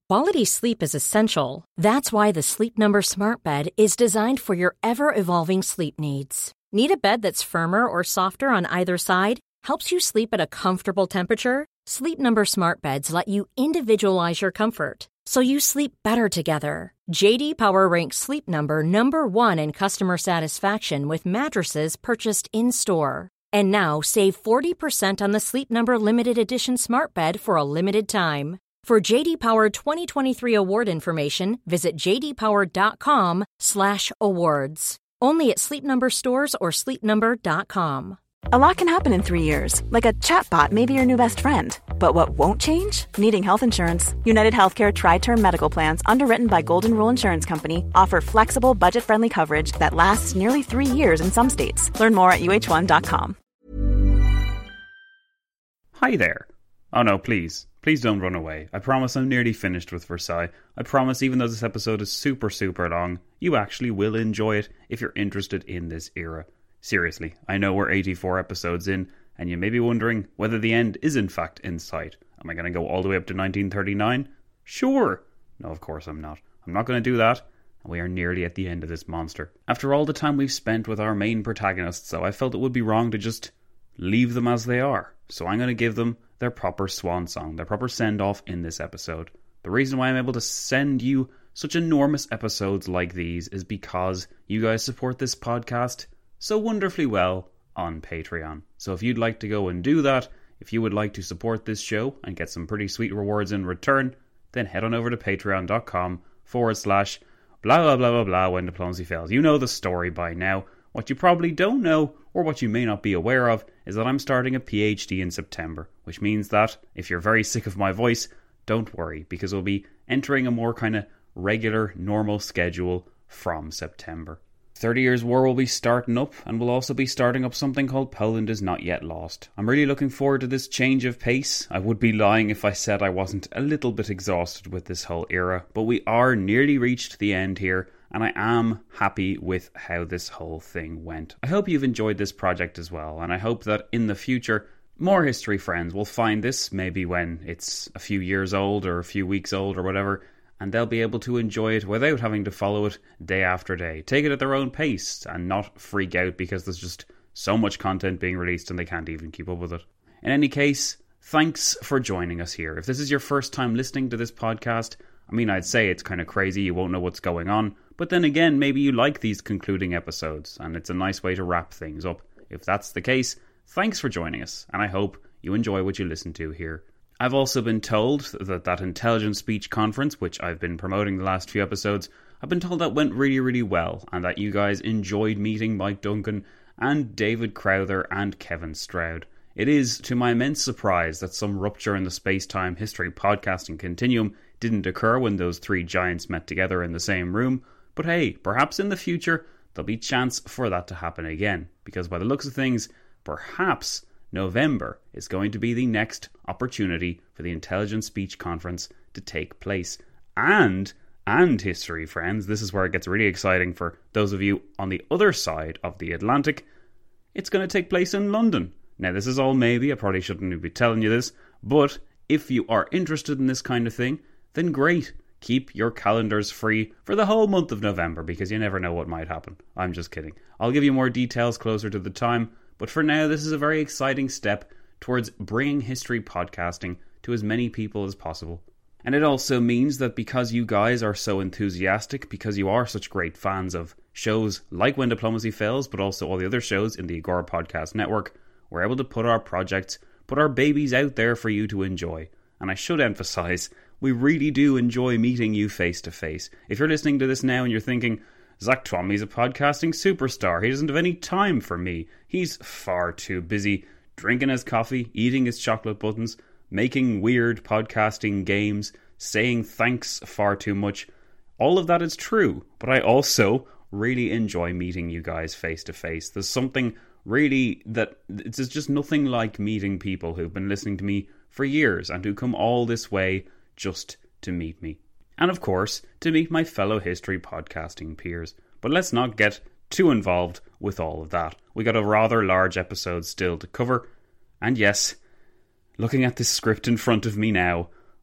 Quality sleep is essential. That's why the Sleep Number Smart Bed is designed for your ever-evolving sleep needs. Need a bed that's firmer or softer on either side? Helps you sleep at a comfortable temperature? Sleep Number Smart Beds let you individualize your comfort, so you sleep better together. J.D. Power ranks Sleep Number number 1 in customer satisfaction with mattresses purchased in-store. And now, save 40% on the Sleep Number Limited Edition Smart Bed for a limited time. For J.D. Power 2023 award information, visit jdpower.com/awards. Only at Sleep Number stores or sleepnumber.com. A lot can happen in 3 years, like a chatbot may be your new best friend. But what won't change? Needing health insurance. United Healthcare Tri-Term Medical Plans, underwritten by Golden Rule Insurance Company, offer flexible, budget-friendly coverage that lasts nearly 3 years in some states. Learn more at uh1.com. Hi there. Oh no, please don't run away. I promise I'm nearly finished with Versailles. I promise even though this episode is super long, you actually will enjoy it if you're interested in this era. Seriously, I know we're 84 episodes in, and you may be wondering whether the end is in fact in sight. Am I going to go all the way up to 1939? Sure! No, of course I'm not. I'm not going to do that, and we are nearly at the end of this monster. After all the time we've spent with our main protagonists, though, I felt it would be wrong to just leave them as they are. So I'm going to give them their proper swan song, their proper send-off in this episode. The reason why I'm able to send you such enormous episodes like these is because you guys support this podcast so wonderfully well on Patreon. So if you'd like to go and do that, if you would like to support this show and get some pretty sweet rewards in return, then head on over to patreon.com/blah blah blah blah blah when diplomacy fails. You know the story by now. What you probably don't know, or what you may not be aware of, is that I'm starting a PhD in September, which means that, if you're very sick of my voice, don't worry, because we'll be entering a more kind of regular, normal schedule from September. 30 Years' War will be starting up, and we'll also be starting up something called Poland is Not Yet Lost. I'm really looking forward to this change of pace. I would be lying if I said I wasn't a little bit exhausted with this whole era, but we are nearly reached the end here, and I am happy with how this whole thing went. I hope you've enjoyed this project as well, and I hope that in the future, more history friends will find this, maybe when it's a few years old or a few weeks old or whatever, and they'll be able to enjoy it without having to follow it day after day. Take it at their own pace and not freak out because there's just so much content being released and they can't even keep up with it. In any case, thanks for joining us here. If this is your first time listening to this podcast, I mean, I'd say it's kind of crazy, you won't know what's going on, but then again, maybe you like these concluding episodes, and it's a nice way to wrap things up. If that's the case, thanks for joining us, and I hope you enjoy what you listen to here. I've also been told that Intelligent Speech Conference, which I've been promoting the last few episodes, I've been told that went really well, and that you guys enjoyed meeting Mike Duncan and David Crowther and Kevin Stroud. It is, to my immense surprise, that some rupture in the space-time history podcasting continuum didn't occur when those three giants met together in the same room, but hey, perhaps in the future there'll be chance for that to happen again, because by the looks of things, perhaps November is going to be the next opportunity for the Intelligent Speech Conference to take place. And history friends, this is where it gets really exciting for those of you on the other side of the Atlantic, it's going to take place in London. Now this is all maybe, I probably shouldn't be telling you this, but if you are interested in this kind of thing, then great. Keep your calendars free for the whole month of November, because you never know what might happen. I'm just kidding. I'll give you more details closer to the time, but for now this is a very exciting step towards bringing history podcasting to as many people as possible. And it also means that because you guys are so enthusiastic, because you are such great fans of shows like When Diplomacy Fails, but also all the other shows in the Agora Podcast Network, we're able to put our projects, put our babies out there for you to enjoy. And I should emphasize, we really do enjoy meeting you face to face. If you're listening to this now and you're thinking, Zach Twomley's a podcasting superstar, he doesn't have any time for me, he's far too busy drinking his coffee, eating his chocolate buttons, making weird podcasting games, saying thanks far too much. All of that is true, but I also really enjoy meeting you guys face to face. There's something really that it's just nothing like meeting people who've been listening to me for years and who come all this way just to meet me. And of course, to meet my fellow history podcasting peers. But let's not get too involved with all of that. We got a rather large episode still to cover. And yes, looking at this script in front of me now,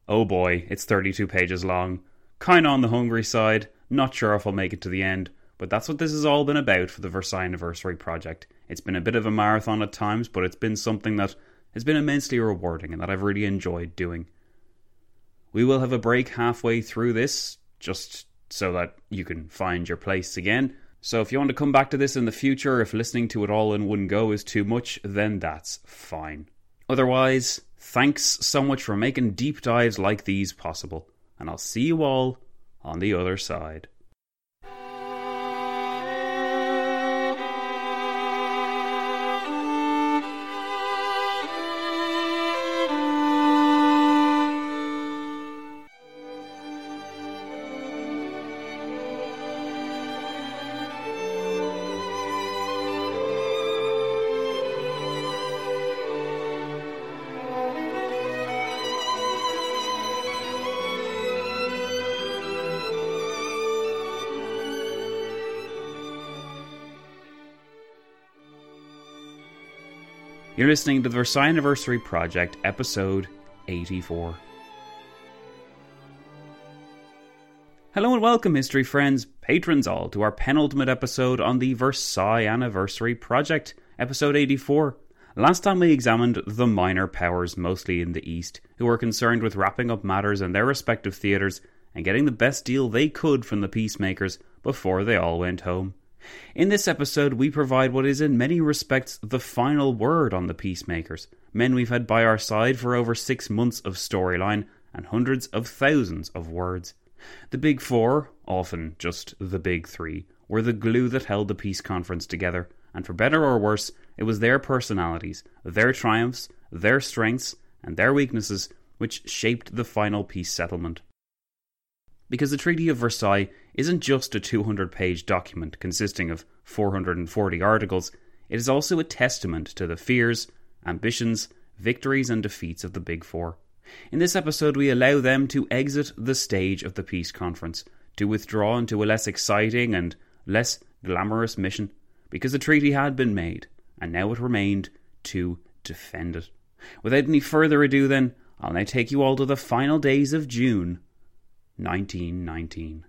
oh boy, it's 32 pages long. Kinda on the hungry side, not sure if I'll make it to the end, but that's what this has all been about for the Versailles Anniversary project. It's been a bit of a marathon at times, but it's been something that has been immensely rewarding and that I've really enjoyed doing. We will have a break halfway through this, just so that you can find your place again. So if you want to come back to this in the future, if listening to it all in one go is too much, then that's fine. Otherwise, thanks so much for making deep dives like these possible, and I'll see you all on the other side. You're listening to the Versailles Anniversary Project, episode 84. Hello and welcome, history friends, patrons all, to our penultimate episode on the Versailles Anniversary Project, episode 84. Last time we examined the minor powers, mostly in the East, who were concerned with wrapping up matters in their respective theatres and getting the best deal they could from the peacemakers before they all went home. In this episode, we provide what is in many respects the final word on the peacemakers, men we've had by our side for over 6 months of storyline and hundreds of thousands of words. The Big Four, often just the Big Three, were the glue that held the peace conference together, and for better or worse, it was their personalities, their triumphs, their strengths, and their weaknesses which shaped the final peace settlement. Because the Treaty of Versailles isn't just a 200-page document consisting of 440 articles, it is also a testament to the fears, ambitions, victories and defeats of the Big Four. In this episode we allow them to exit the stage of the peace conference, to withdraw into a less exciting and less glamorous mission, because the treaty had been made, and now it remained to defend it. Without any further ado then, I'll now take you all to the final days of June 1919.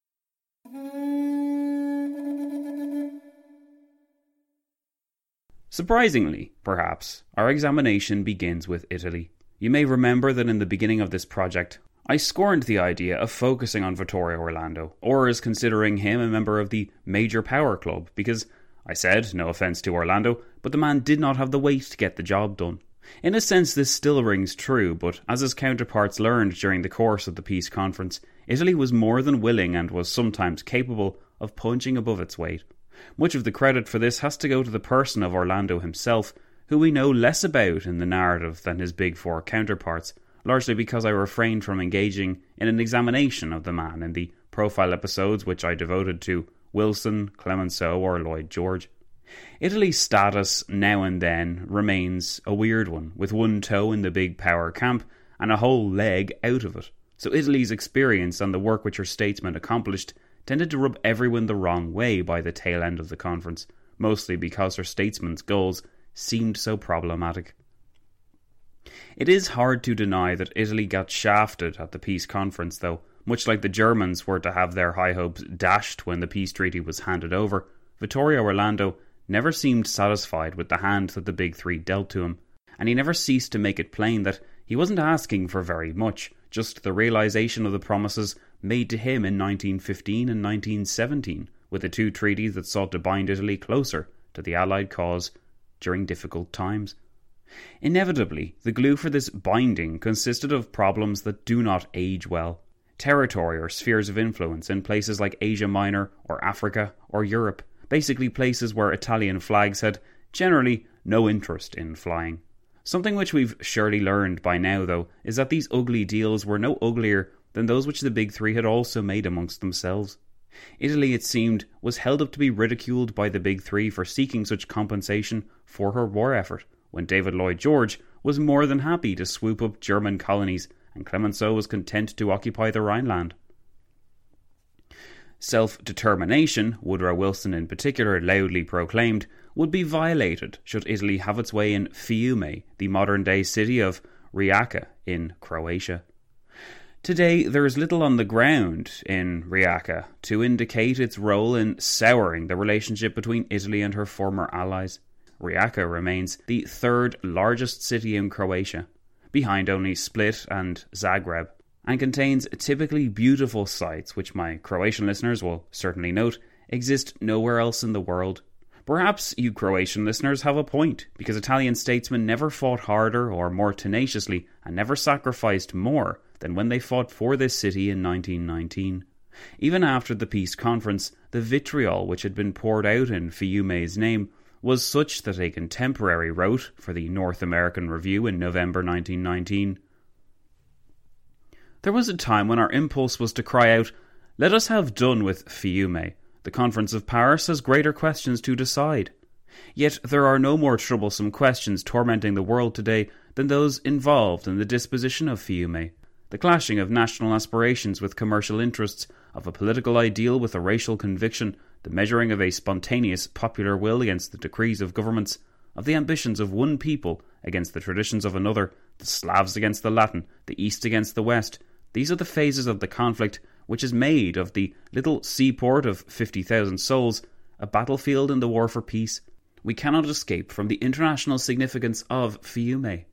Surprisingly, perhaps, our examination begins with Italy. You may remember that in the beginning of this project, I scorned the idea of focusing on Vittorio Orlando, or as considering him a member of the major power club, because I said, no offence to Orlando, but the man did not have the weight to get the job done. In a sense this still rings true, but as his counterparts learned during the course of the peace conference, Italy was more than willing and was sometimes capable of punching above its weight. Much of the credit for this has to go to the person of Orlando himself, who we know less about in the narrative than his Big Four counterparts, largely because I refrained from engaging in an examination of the man in the profile episodes which I devoted to Wilson, Clemenceau or Lloyd George. Italy's status now and then remains a weird one, with one toe in the big power camp and a whole leg out of it. So Italy's experience and the work which her statesmen accomplished tended to rub everyone the wrong way by the tail end of the conference, mostly because her statesmen's goals seemed so problematic. It is hard to deny that Italy got shafted at the peace conference, though, much like the Germans were to have their high hopes dashed when the peace treaty was handed over. Vittorio Orlando never seemed satisfied with the hand that the Big Three dealt to him, and he never ceased to make it plain that he wasn't asking for very much, just the realisation of the promises made to him in 1915 and 1917, with the two treaties that sought to bind Italy closer to the Allied cause during difficult times. Inevitably, the glue for this binding consisted of problems that do not age well. Territory or spheres of influence in places like Asia Minor or Africa or Europe, basically places where Italian flags had generally no interest in flying. Something which we've surely learned by now, though, is that these ugly deals were no uglier than those which the Big Three had also made amongst themselves. Italy, it seemed, was held up to be ridiculed by the Big Three for seeking such compensation for her war effort, when David Lloyd George was more than happy to swoop up German colonies and Clemenceau was content to occupy the Rhineland. Self-determination, Woodrow Wilson in particular loudly proclaimed, would be violated should Italy have its way in Fiume, the modern-day city of Rijeka in Croatia. Today, there is little on the ground in Rijeka to indicate its role in souring the relationship between Italy and her former allies. Rijeka remains the third largest city in Croatia, behind only Split and Zagreb, and contains typically beautiful sights which my Croatian listeners will certainly note exist nowhere else in the world. Perhaps you Croatian listeners have a point, because Italian statesmen never fought harder or more tenaciously and never sacrificed more than when they fought for this city in 1919. Even after the peace conference, the vitriol which had been poured out in Fiume's name was such that a contemporary wrote for the North American Review in November 1919, "There was a time when our impulse was to cry out, 'Let us have done with Fiume. The Conference of Paris has greater questions to decide.' Yet there are no more troublesome questions tormenting the world today than those involved in the disposition of Fiume. The clashing of national aspirations with commercial interests, of a political ideal with a racial conviction, the measuring of a spontaneous popular will against the decrees of governments, of the ambitions of one people against the traditions of another, the Slavs against the Latin, the East against the West. These are the phases of the conflict which has made of the little seaport of 50,000 souls a battlefield in the war for peace. We cannot escape from the international significance of Fiume."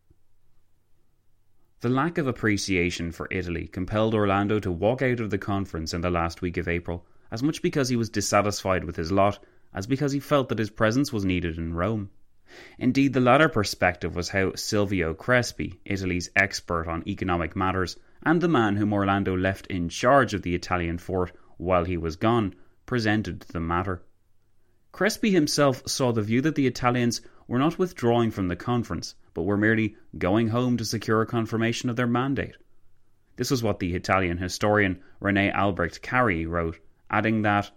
The lack of appreciation for Italy compelled Orlando to walk out of the conference in the last week of April, as much because he was dissatisfied with his lot as because he felt that his presence was needed in Rome. Indeed, the latter perspective was how Silvio Crespi, Italy's expert on economic matters, and the man whom Orlando left in charge of the Italian fort while he was gone, presented the matter. Crespi himself saw the view that the Italians were not withdrawing from the conference, but were merely going home to secure a confirmation of their mandate. This was what the Italian historian René Albrecht Carey wrote, adding that,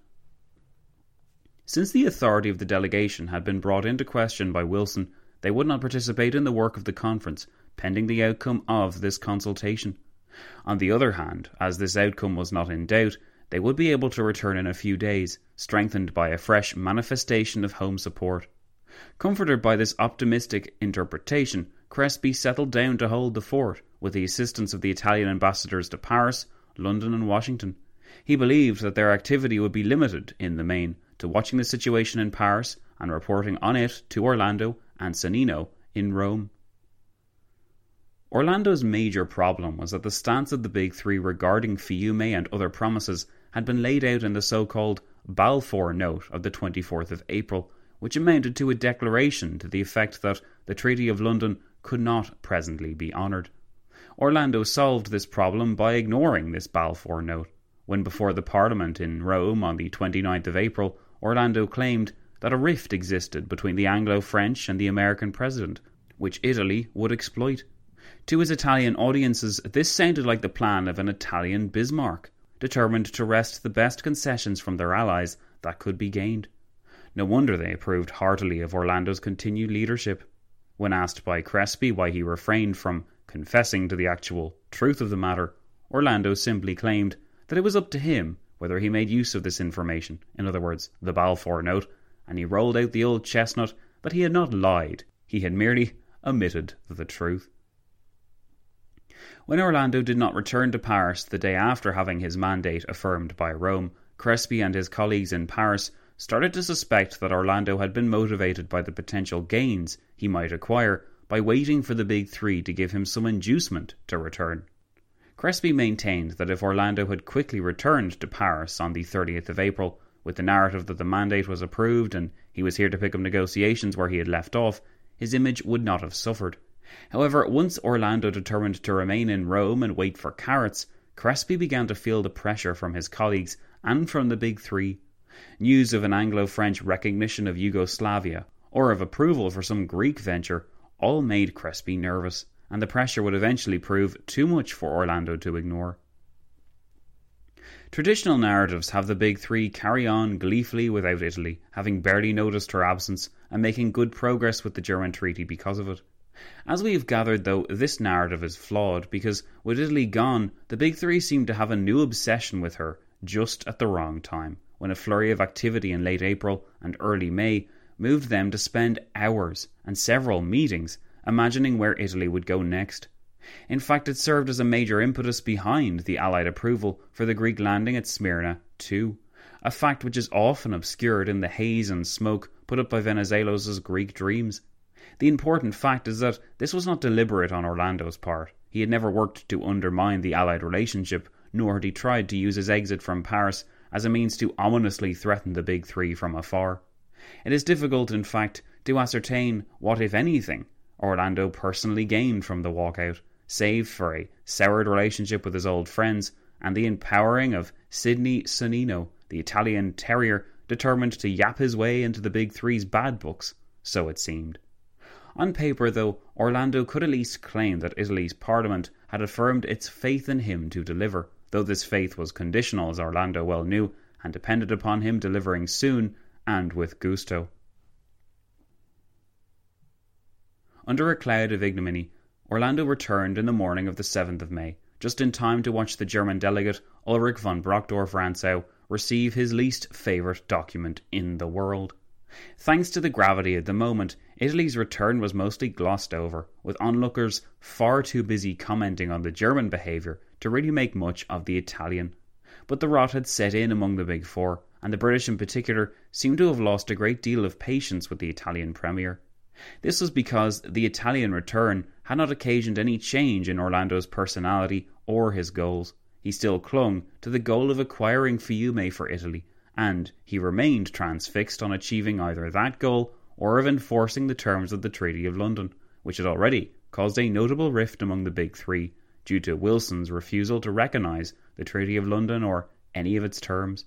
"Since the authority of the delegation had been brought into question by Wilson, they would not participate in the work of the conference, pending the outcome of this consultation. On the other hand, as this outcome was not in doubt, they would be able to return in a few days, strengthened by a fresh manifestation of home support." Comforted by this optimistic interpretation, Crespi settled down to hold the fort, with the assistance of the Italian ambassadors to Paris, London and Washington. He believed that their activity would be limited, in the main, to watching the situation in Paris and reporting on it to Orlando and Sannino in Rome. Orlando's major problem was that the stance of the Big Three regarding Fiume and other promises had been laid out in the so-called Balfour Note of the 24th of April, which amounted to a declaration to the effect that the Treaty of London could not presently be honoured. Orlando solved this problem by ignoring this Balfour Note. When before the Parliament in Rome on the 29th of April, Orlando claimed that a rift existed between the Anglo-French and the American president, which Italy would exploit. To his Italian audiences, this sounded like the plan of an Italian Bismarck, determined to wrest the best concessions from their allies that could be gained. No wonder they approved heartily of Orlando's continued leadership. When asked by Crespi why he refrained from confessing to the actual truth of the matter, Orlando simply claimed that it was up to him whether he made use of this information, in other words, the Balfour Note, and he rolled out the old chestnut that he had not lied, he had merely omitted the truth. When Orlando did not return to Paris the day after having his mandate affirmed by Rome, Crespi and his colleagues in Paris started to suspect that Orlando had been motivated by the potential gains he might acquire by waiting for the Big Three to give him some inducement to return. Crespi maintained that if Orlando had quickly returned to Paris on the 30th of April, with the narrative that the mandate was approved and he was here to pick up negotiations where he had left off, his image would not have suffered. However, once Orlando determined to remain in Rome and wait for carrots, Crespi began to feel the pressure from his colleagues and from the Big Three. News of an Anglo-French recognition of Yugoslavia, or of approval for some Greek venture, all made Crespi nervous, and the pressure would eventually prove too much for Orlando to ignore. Traditional narratives have the Big Three carry on gleefully without Italy, having barely noticed her absence and making good progress with the German treaty because of it. As we have gathered, though, this narrative is flawed because, with Italy gone, the Big Three seem to have a new obsession with her just at the wrong time, when a flurry of activity in late April and early May moved them to spend hours and several meetings imagining where Italy would go next. In fact, it served as a major impetus behind the Allied approval for the Greek landing at Smyrna too, a fact which is often obscured in the haze and smoke put up by Venizelos' Greek dreams. The important fact is that this was not deliberate on Orlando's part. He had never worked to undermine the Allied relationship, nor had he tried to use his exit from Paris as a means to ominously threaten the Big Three from afar. It is difficult, in fact, to ascertain what, if anything, Orlando personally gained from the walkout, save for a soured relationship with his old friends and the empowering of Sidney Sonnino, the Italian terrier determined to yap his way into the Big Three's bad books, so it seemed. On paper, though, Orlando could at least claim that Italy's parliament had affirmed its faith in him to deliver, though this faith was conditional, as Orlando well knew, and depended upon him delivering soon and with gusto. Under a cloud of ignominy, Orlando returned in the morning of the 7th of May, just in time to watch the German delegate Ulrich von Brockdorff-Rantzau receive his least favourite document in the world. Thanks to the gravity of the moment, Italy's return was mostly glossed over, with onlookers far too busy commenting on the German behaviour to really make much of the Italian. But the rot had set in among the Big Four, and the British in particular seemed to have lost a great deal of patience with the Italian Premier. This was because the Italian return had not occasioned any change in Orlando's personality or his goals. He still clung to the goal of acquiring Fiume for Italy, and he remained transfixed on achieving either that goal or of enforcing the terms of the Treaty of London, which had already caused a notable rift among the Big Three due to Wilson's refusal to recognise the Treaty of London or any of its terms.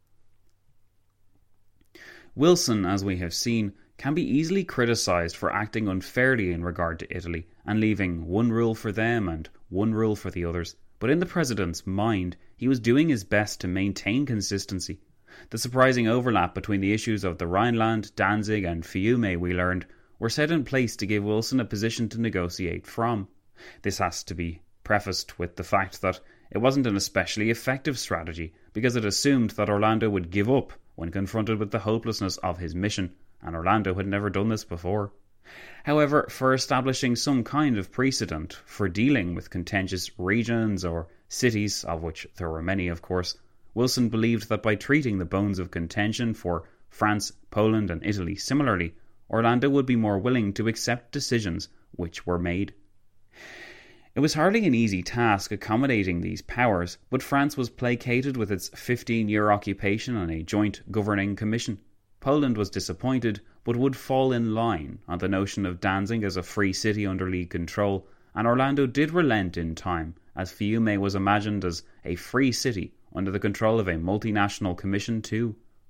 Wilson, as we have seen, can be easily criticised for acting unfairly in regard to Italy and leaving one rule for them and one rule for the others, but in the President's mind he was doing his best to maintain consistency. The surprising overlap between the issues of the Rhineland, Danzig and Fiume, we learned, were set in place to give Wilson a position to negotiate from. This has to be prefaced with the fact that it wasn't an especially effective strategy, because it assumed that Orlando would give up when confronted with the hopelessness of his mission, and Orlando had never done this before. However, for establishing some kind of precedent for dealing with contentious regions or cities, of which there were many of course, Wilson believed that by treating the bones of contention for France, Poland and Italy similarly, Orlando would be more willing to accept decisions which were made. It was hardly an easy task accommodating these powers, but France was placated with its 15-year occupation on a joint governing commission. Poland was disappointed, but would fall in line on the notion of Danzig as a free city under League control, and Orlando did relent in time, as Fiume was imagined as a free city under the control of a multinational commission too.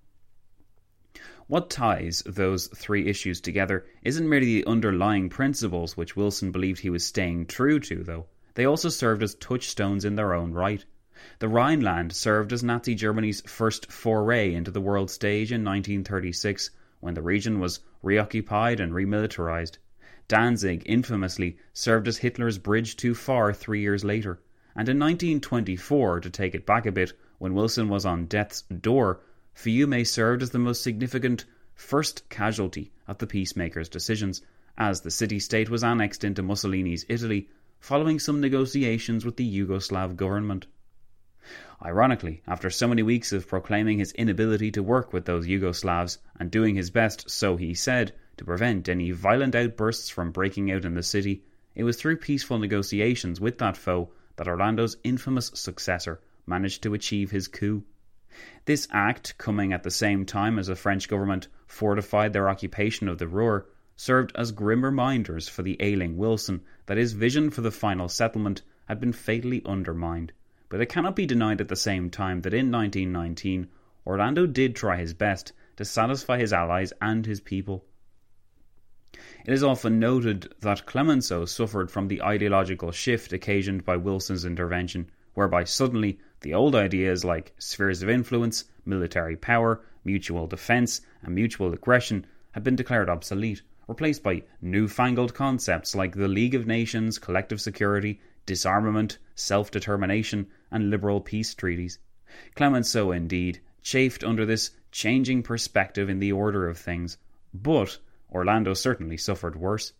What ties those three issues together isn't merely the underlying principles which Wilson believed he was staying true to, though. They also served as touchstones in their own right. The Rhineland served as Nazi Germany's first foray into the world stage in 1936, when the region was reoccupied and remilitarized. Danzig infamously served as Hitler's bridge too far 3 years later. And in 1924, to take it back a bit, when Wilson was on death's door, Fiume served as the most significant first casualty of the peacemakers' decisions, as the city-state was annexed into Mussolini's Italy, following some negotiations with the Yugoslav government. Ironically, after so many weeks of proclaiming his inability to work with those Yugoslavs, and doing his best, so he said, to prevent any violent outbursts from breaking out in the city, it was through peaceful negotiations with that foe that Orlando's infamous successor managed to achieve his coup. This act, coming at the same time as the French government fortified their occupation of the Ruhr, served as grim reminders for the ailing Wilson that his vision for the final settlement had been fatally undermined. But it cannot be denied at the same time that in 1919, Orlando did try his best to satisfy his allies and his people. It is often noted that Clemenceau suffered from the ideological shift occasioned by Wilson's intervention, whereby suddenly the old ideas like spheres of influence, military power, mutual defence and mutual aggression had been declared obsolete, replaced by newfangled concepts like the League of Nations, collective security, disarmament, self-determination and liberal peace treaties. Clemenceau, indeed, chafed under this changing perspective in the order of things, but Orlando certainly suffered worse.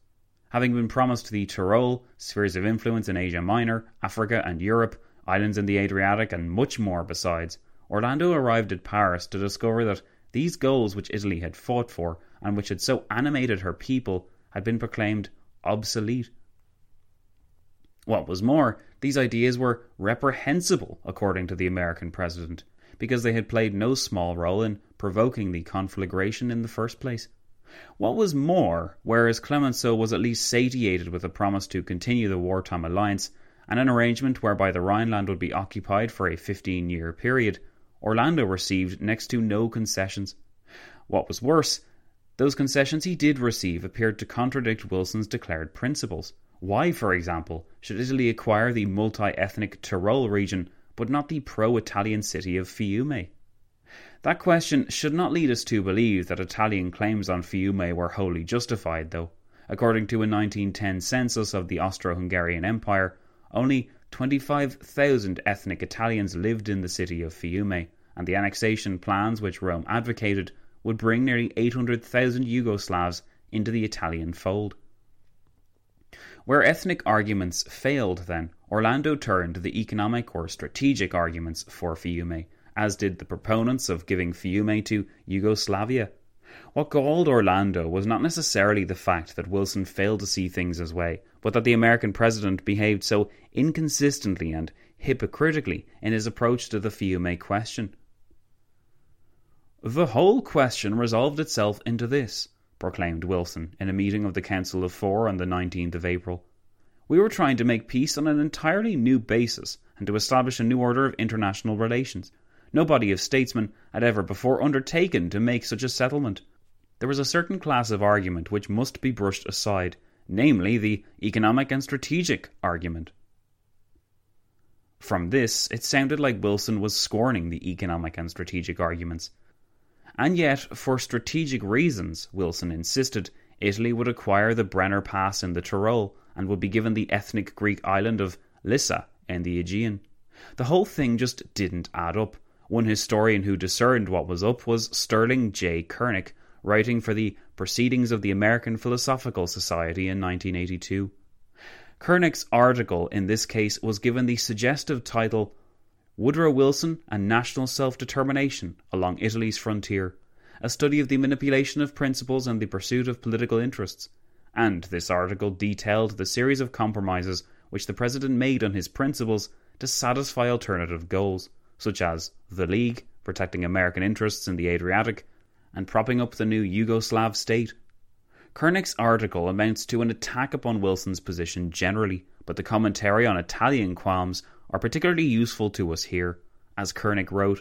Having been promised the Tyrol, spheres of influence in Asia Minor, Africa and Europe, islands in the Adriatic and much more besides, Orlando arrived at Paris to discover that these goals which Italy had fought for and which had so animated her people had been proclaimed obsolete. What was more, these ideas were reprehensible, according to the American president, because they had played no small role in provoking the conflagration in the first place. What was more, whereas Clemenceau was at least satiated with a promise to continue the wartime alliance and an arrangement whereby the Rhineland would be occupied for a 15-year period, Orlando received next to no concessions. What was worse, those concessions he did receive appeared to contradict Wilson's declared principles. Why, for example, should Italy acquire the multi-ethnic Tyrol region, but not the pro-Italian city of Fiume? That question should not lead us to believe that Italian claims on Fiume were wholly justified, though. According to a 1910 census of the Austro-Hungarian Empire, only 25,000 ethnic Italians lived in the city of Fiume, and the annexation plans which Rome advocated would bring nearly 800,000 Yugoslavs into the Italian fold. Where ethnic arguments failed, then, Orlando turned to the economic or strategic arguments for Fiume, as did the proponents of giving Fiume to Yugoslavia. What galled Orlando was not necessarily the fact that Wilson failed to see things his way, but that the American president behaved so inconsistently and hypocritically in his approach to the Fiume question. "The whole question resolved itself into this," proclaimed Wilson in a meeting of the Council of Four on the 19th of April. "We were trying to make peace on an entirely new basis and to establish a new order of international relations. No body of statesmen had ever before undertaken to make such a settlement. There was a certain class of argument which must be brushed aside, namely the economic and strategic argument." From this, it sounded like Wilson was scorning the economic and strategic arguments. And yet, for strategic reasons, Wilson insisted, Italy would acquire the Brenner Pass in the Tyrol and would be given the ethnic Greek island of Lissa in the Aegean. The whole thing just didn't add up. One historian who discerned what was up was Sterling J. Kernick, writing for the Proceedings of the American Philosophical Society in 1982. Kernick's article in this case was given the suggestive title Woodrow Wilson and National Self-Determination Along Italy's Frontier, a study of the manipulation of principles and the pursuit of political interests, and this article detailed the series of compromises which the President made on his principles to satisfy alternative goals, such as the League, protecting American interests in the Adriatic, and propping up the new Yugoslav state. Kernick's article amounts to an attack upon Wilson's position generally, but the commentary on Italian qualms are particularly useful to us here, as Kernick wrote,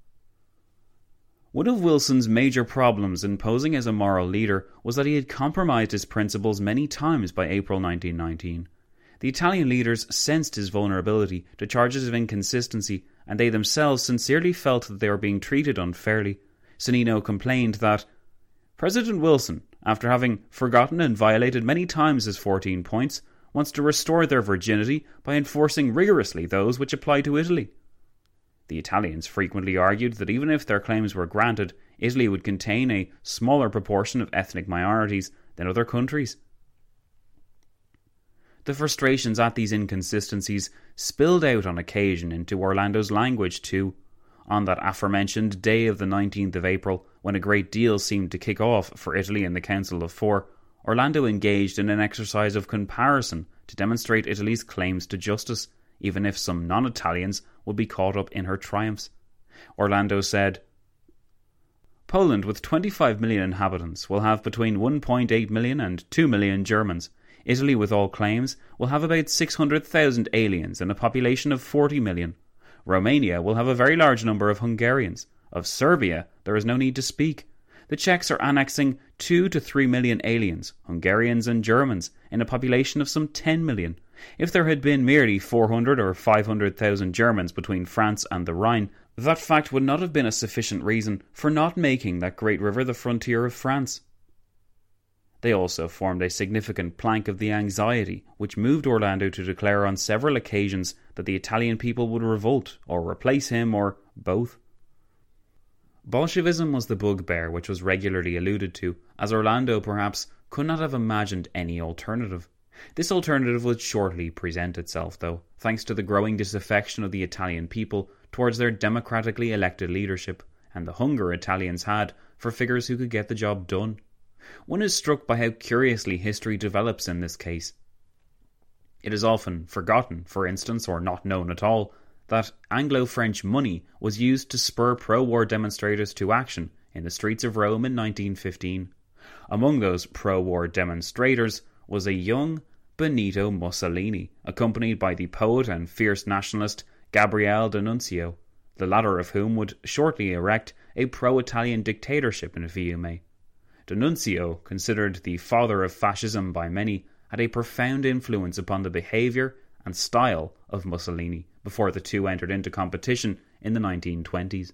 "One of Wilson's major problems in posing as a moral leader was that he had compromised his principles many times by April 1919. The Italian leaders sensed his vulnerability to charges of inconsistency, and they themselves sincerely felt that they were being treated unfairly. Sonnino complained that President Wilson, after having forgotten and violated many times his 14 points, wants to restore their virginity by enforcing rigorously those which apply to Italy." The Italians frequently argued that even if their claims were granted, Italy would contain a smaller proportion of ethnic minorities than other countries. The frustrations at these inconsistencies spilled out on occasion into Orlando's language too. On that aforementioned day of the 19th of April, when a great deal seemed to kick off for Italy in the Council of Four, Orlando engaged in an exercise of comparison to demonstrate Italy's claims to justice, even if some non-Italians would be caught up in her triumphs. Orlando said, "Poland, with 25 million inhabitants, will have between 1.8 million and 2 million Germans. Italy, with all claims, will have about 600,000 aliens and a population of 40 million. Romania will have a very large number of Hungarians. Of Serbia, there is no need to speak. The Czechs are annexing 2 to 3 million aliens, Hungarians and Germans, in a population of some 10 million. If there had been merely 400 or 500,000 Germans between France and the Rhine, that fact would not have been a sufficient reason for not making that great river the frontier of France." They also formed a significant plank of the anxiety which moved Orlando to declare on several occasions that the Italian people would revolt or replace him or both. Bolshevism was the bugbear which was regularly alluded to, as Orlando perhaps could not have imagined any alternative. This alternative would shortly present itself, though, thanks to the growing disaffection of the Italian people towards their democratically elected leadership, and the hunger Italians had for figures who could get the job done. One is struck by how curiously history develops in this case. It is often forgotten, for instance, or not known at all, that Anglo-French money was used to spur pro-war demonstrators to action in the streets of Rome in 1915. Among those pro-war demonstrators was a young Benito Mussolini, accompanied by the poet and fierce nationalist Gabriele D'Annunzio, the latter of whom would shortly erect a pro-Italian dictatorship in Fiume. D'Annunzio, considered the father of fascism by many, had a profound influence upon the behaviour and style of Mussolini before the two entered into competition in the 1920s.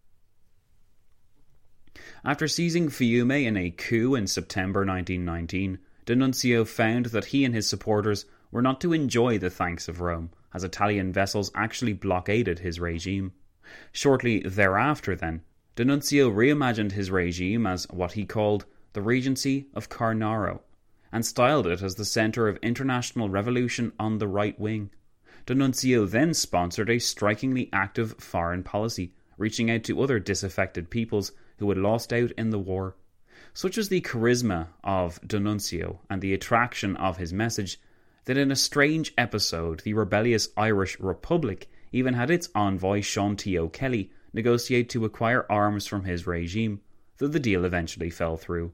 After seizing Fiume in a coup in September 1919, D'Annunzio found that he and his supporters were not to enjoy the thanks of Rome, as Italian vessels actually blockaded his regime. Shortly thereafter, then, D'Annunzio reimagined his regime as what he called the Regency of Cornaro, and styled it as the centre of international revolution on the right wing. D'Annunzio then sponsored a strikingly active foreign policy, reaching out to other disaffected peoples who had lost out in the war. Such was the charisma of D'Annunzio and the attraction of his message that in a strange episode the rebellious Irish Republic even had its envoy Sean T. O'Kelly negotiate to acquire arms from his regime, though the deal eventually fell through.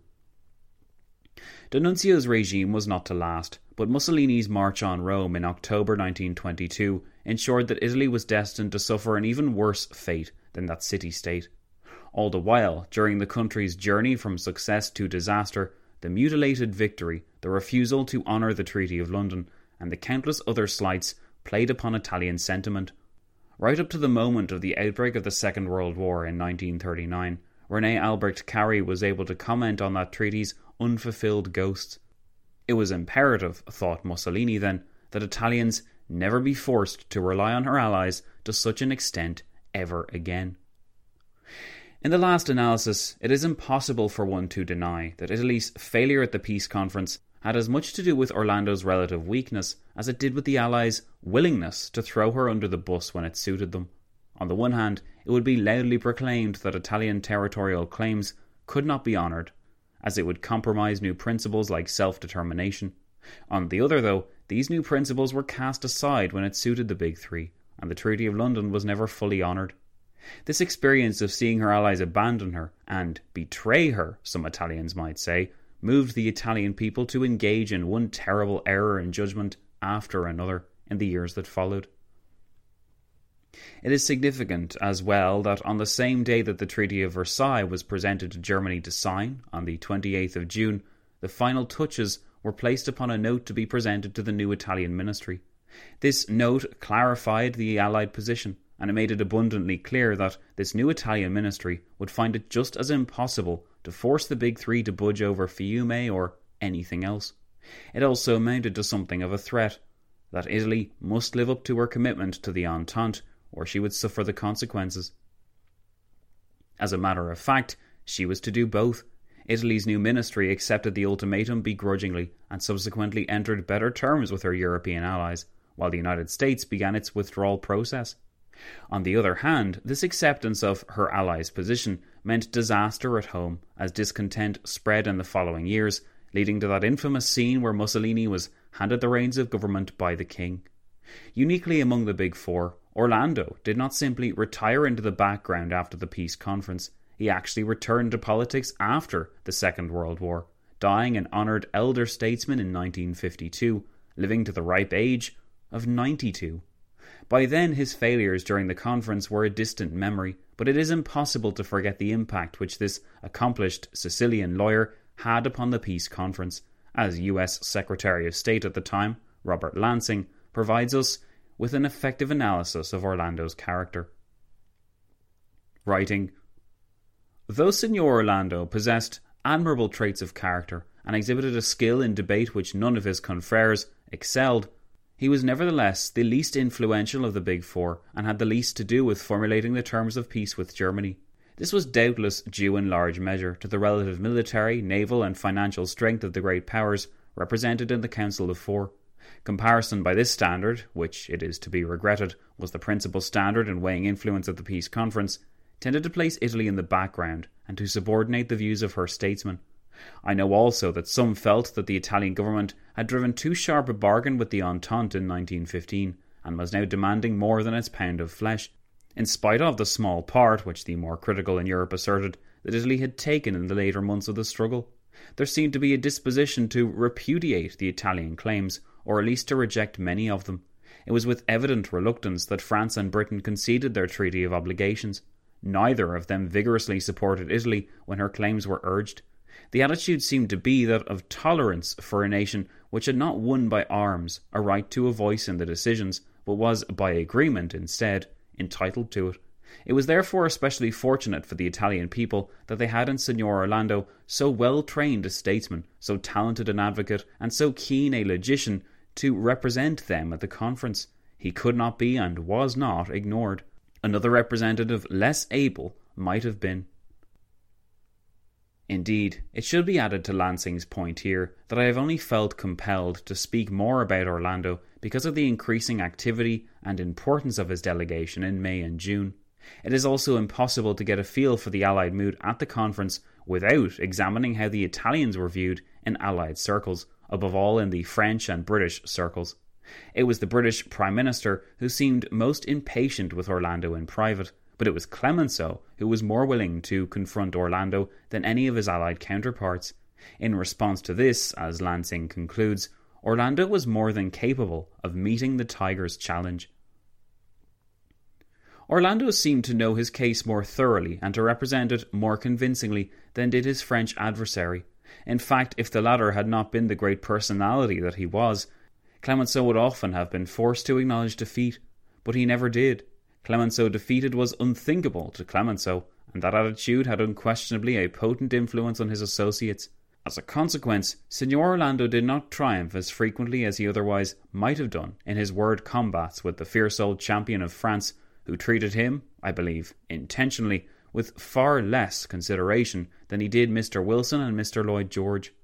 D'Annunzio's regime was not to last, but Mussolini's march on Rome in October 1922 ensured that Italy was destined to suffer an even worse fate than that city-state. All the while, during the country's journey from success to disaster, the mutilated victory, the refusal to honour the Treaty of London, and the countless other slights played upon Italian sentiment. Right up to the moment of the outbreak of the Second World War in 1939, René Albert Carey was able to comment on that treaty's unfulfilled ghosts. It was imperative, thought Mussolini then, that Italians never be forced to rely on her allies to such an extent ever again. In the last analysis, it is impossible for one to deny that Italy's failure at the peace conference had as much to do with Orlando's relative weakness as it did with the Allies' willingness to throw her under the bus when it suited them. On the one hand, it would be loudly proclaimed that Italian territorial claims could not be honoured, as it would compromise new principles like self-determination. On the other, though, these new principles were cast aside when it suited the Big Three, and the Treaty of London was never fully honoured. This experience of seeing her allies abandon her, and betray her, some Italians might say, moved the Italian people to engage in one terrible error in judgment after another in the years that followed. It is significant as well that on the same day that the Treaty of Versailles was presented to Germany to sign, on the 28th of June, the final touches were placed upon a note to be presented to the new Italian ministry. This note clarified the Allied position, and it made it abundantly clear that this new Italian ministry would find it just as impossible to force the Big Three to budge over Fiume or anything else. It also amounted to something of a threat, that Italy must live up to her commitment to the Entente, or she would suffer the consequences. As a matter of fact, she was to do both. Italy's new ministry accepted the ultimatum begrudgingly and subsequently entered better terms with her European allies, while the United States began its withdrawal process. On the other hand, this acceptance of her allies' position meant disaster at home, as discontent spread in the following years, leading to that infamous scene where Mussolini was handed the reins of government by the king. Uniquely among the Big Four, Orlando did not simply retire into the background after the peace conference. He actually returned to politics after the Second World War, dying an honoured elder statesman in 1952, living to the ripe age of 92. By then, his failures during the conference were a distant memory, but it is impossible to forget the impact which this accomplished Sicilian lawyer had upon the peace conference, as US Secretary of State at the time, Robert Lansing, provides us with an effective analysis of Orlando's character. Writing, though Signor Orlando possessed admirable traits of character and exhibited a skill in debate which none of his confreres excelled, he was nevertheless the least influential of the Big Four and had the least to do with formulating the terms of peace with Germany. This was doubtless due in large measure to the relative military, naval and financial strength of the great powers represented in the Council of Four. Comparison by this standard, which, it is to be regretted, was the principal standard in weighing influence at the peace conference, tended to place Italy in the background and to subordinate the views of her statesmen. I know also that some felt that the Italian government had driven too sharp a bargain with the Entente in 1915 and was now demanding more than its pound of flesh, in spite of the small part which the more critical in Europe asserted that Italy had taken in the later months of the struggle. There seemed to be a disposition to repudiate the Italian claims, or at least to reject many of them. It was with evident reluctance that France and Britain conceded their treaty of obligations. Neither of them vigorously supported Italy when her claims were urged. The attitude seemed to be that of tolerance for a nation which had not won by arms a right to a voice in the decisions, but was, by agreement instead, entitled to it. It was therefore especially fortunate for the Italian people that they had in Signor Orlando so well trained a statesman, so talented an advocate, and so keen a logician to represent them at the conference. He could not be, and was not, ignored. Another representative less able might have been. Indeed, it should be added to Lansing's point here that I have only felt compelled to speak more about Orlando because of the increasing activity and importance of his delegation in May and June. It is also impossible to get a feel for the Allied mood at the conference without examining how the Italians were viewed in Allied circles, above all in the French and British circles. It was the British Prime Minister who seemed most impatient with Orlando in private, but it was Clemenceau who was more willing to confront Orlando than any of his Allied counterparts. In response to this, as Lansing concludes, Orlando was more than capable of meeting the Tiger's challenge. Orlando seemed to know his case more thoroughly and to represent it more convincingly than did his French adversary. In fact, if the latter had not been the great personality that he was, Clemenceau would often have been forced to acknowledge defeat. But he never did. Clemenceau defeated was unthinkable to Clemenceau, and that attitude had unquestionably a potent influence on his associates. As a consequence, Signor Orlando did not triumph as frequently as he otherwise might have done in his word combats with the fierce old champion of France, who treated him, I believe, intentionally, with far less consideration than he did Mr. Wilson and Mr. Lloyd George.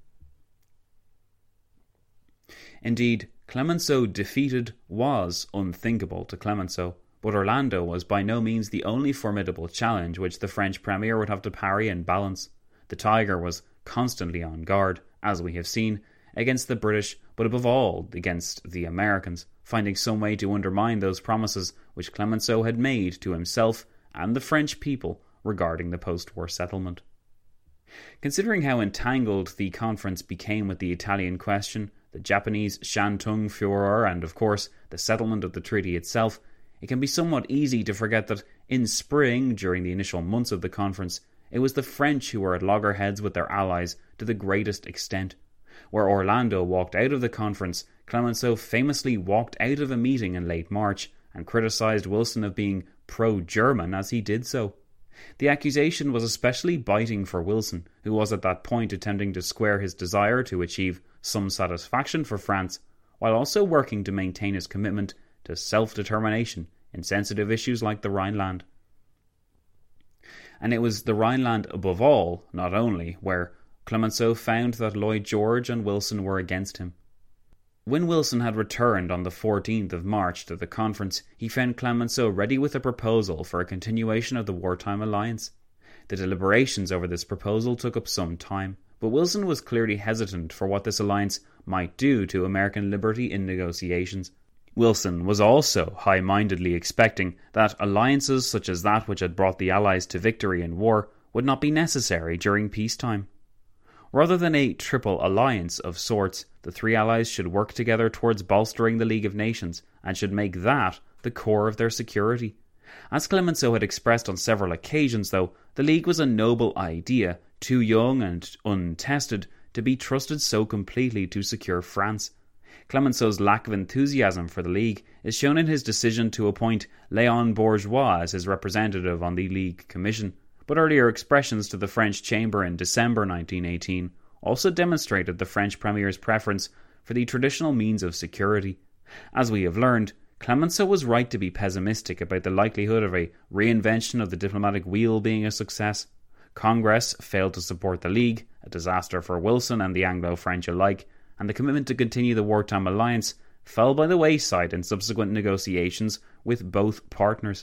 Indeed, Clemenceau defeated was unthinkable to Clemenceau, but Orlando was by no means the only formidable challenge which the French Premier would have to parry and balance. The Tiger was constantly on guard, as we have seen, against the British, but above all against the Americans, finding some way to undermine those promises which Clemenceau had made to himself and the French people regarding the post-war settlement. Considering how entangled the conference became with the Italian question, the Japanese Shantung furor, and of course the settlement of the treaty itself, it can be somewhat easy to forget that in spring, during the initial months of the conference, it was the French who were at loggerheads with their allies to the greatest extent. Where Orlando walked out of the conference, Clemenceau famously walked out of a meeting in late March and criticised Wilson of being pro-German as he did so. The accusation was especially biting for Wilson, who was at that point attempting to square his desire to achieve some satisfaction for France, while also working to maintain his commitment to self-determination in sensitive issues like the Rhineland. And it was the Rhineland above all, not only, where Clemenceau found that Lloyd George and Wilson were against him. When Wilson had returned on the 14th of March to the conference, he found Clemenceau ready with a proposal for a continuation of the wartime alliance. The deliberations over this proposal took up some time, but Wilson was clearly hesitant for what this alliance might do to American liberty in negotiations. Wilson was also high-mindedly expecting that alliances such as that which had brought the Allies to victory in war would not be necessary during peacetime. Rather than a triple alliance of sorts, the three allies should work together towards bolstering the League of Nations, and should make that the core of their security. As Clemenceau had expressed on several occasions, though, the League was a noble idea, too young and untested to be trusted so completely to secure France. Clemenceau's lack of enthusiasm for the League is shown in his decision to appoint Léon Bourgeois as his representative on the League Commission, but earlier expressions to the French Chamber in December 1918 also demonstrated the French Premier's preference for the traditional means of security. As we have learned, Clemenceau was right to be pessimistic about the likelihood of a reinvention of the diplomatic wheel being a success. Congress failed to support the League, a disaster for Wilson and the Anglo-French alike, and the commitment to continue the wartime alliance fell by the wayside in subsequent negotiations with both partners.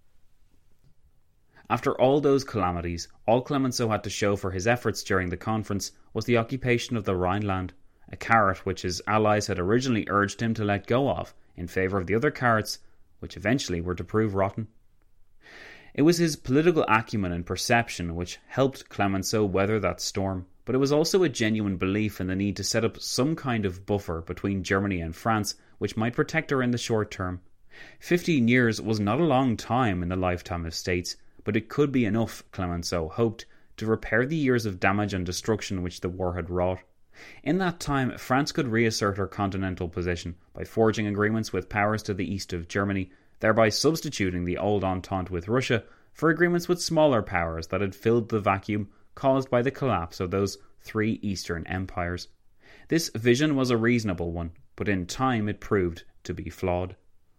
After all those calamities, all Clemenceau had to show for his efforts during the conference was the occupation of the Rhineland, a carrot which his allies had originally urged him to let go of in favour of the other carrots, which eventually were to prove rotten. It was his political acumen and perception which helped Clemenceau weather that storm, but it was also a genuine belief in the need to set up some kind of buffer between Germany and France which might protect her in the short term. 15 years was not a long time in the lifetime of states, but it could be enough, Clemenceau hoped, to repair the years of damage and destruction which the war had wrought. In that time, France could reassert her continental position by forging agreements with powers to the east of Germany, thereby substituting the old Entente with Russia for agreements with smaller powers that had filled the vacuum caused by the collapse of those three Eastern empires. This vision was a reasonable one, but in time it proved to be flawed.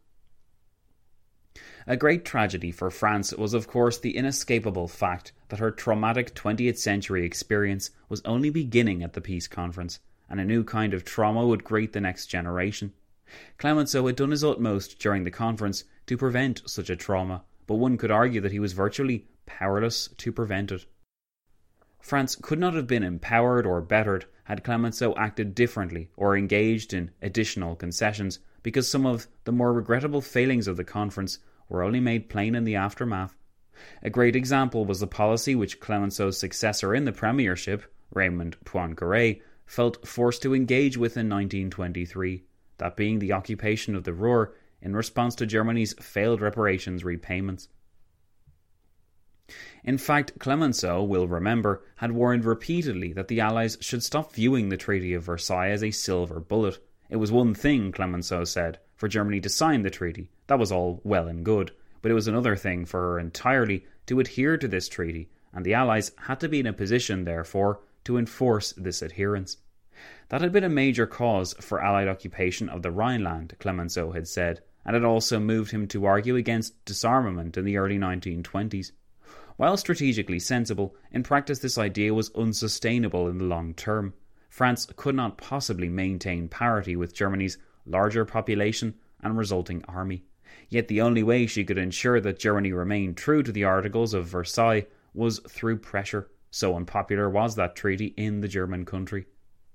A great tragedy for France was of course the inescapable fact that her traumatic 20th century experience was only beginning at the peace conference, and a new kind of trauma would greet the next generation. Clemenceau had done his utmost during the conference to prevent such a trauma, but one could argue that he was virtually powerless to prevent it. France could not have been empowered or bettered had Clemenceau acted differently or engaged in additional concessions, because some of the more regrettable failings of the conference were only made plain in the aftermath. A great example was the policy which Clemenceau's successor in the premiership, Raymond Poincaré, felt forced to engage with in 1923, that being the occupation of the Ruhr in response to Germany's failed reparations repayments. In fact, Clemenceau, we'll remember, had warned repeatedly that the Allies should stop viewing the Treaty of Versailles as a silver bullet. It was one thing, Clemenceau said, for Germany to sign the treaty. That was all well and good, but it was another thing for her entirely to adhere to this treaty, and the Allies had to be in a position, therefore, to enforce this adherence. That had been a major cause for Allied occupation of the Rhineland, Clemenceau had said, and it also moved him to argue against disarmament in the early 1920s. While strategically sensible, in practice this idea was unsustainable in the long term. France could not possibly maintain parity with Germany's larger population and resulting army. Yet the only way she could ensure that Germany remained true to the Articles of Versailles was through pressure. So unpopular was that treaty in the German country.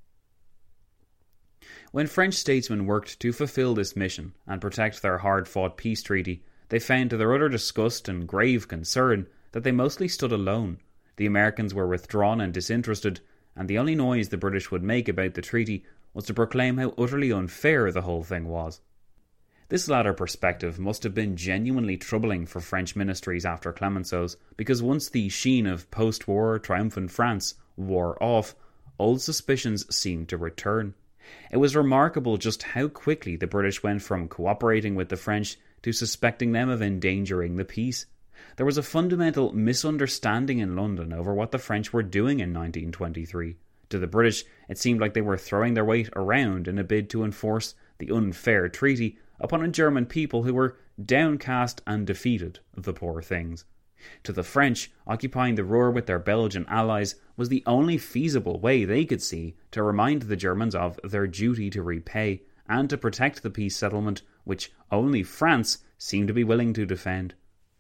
When French statesmen worked to fulfill this mission and protect their hard-fought peace treaty, they found to their utter disgust and grave concern that they mostly stood alone. The Americans were withdrawn and disinterested, and the only noise the British would make about the treaty was to proclaim how utterly unfair the whole thing was. This latter perspective must have been genuinely troubling for French ministries after Clemenceau's, because once the sheen of post-war triumphant France wore off, old suspicions seemed to return. It was remarkable just how quickly the British went from cooperating with the French to suspecting them of endangering the peace. There was a fundamental misunderstanding in London over what the French were doing in 1923. To the British, it seemed like they were throwing their weight around in a bid to enforce the unfair treaty upon a German people who were downcast and defeated, the poor things. To the French, occupying the Ruhr with their Belgian allies was the only feasible way they could see to remind the Germans of their duty to repay and to protect the peace settlement which only France seemed to be willing to defend.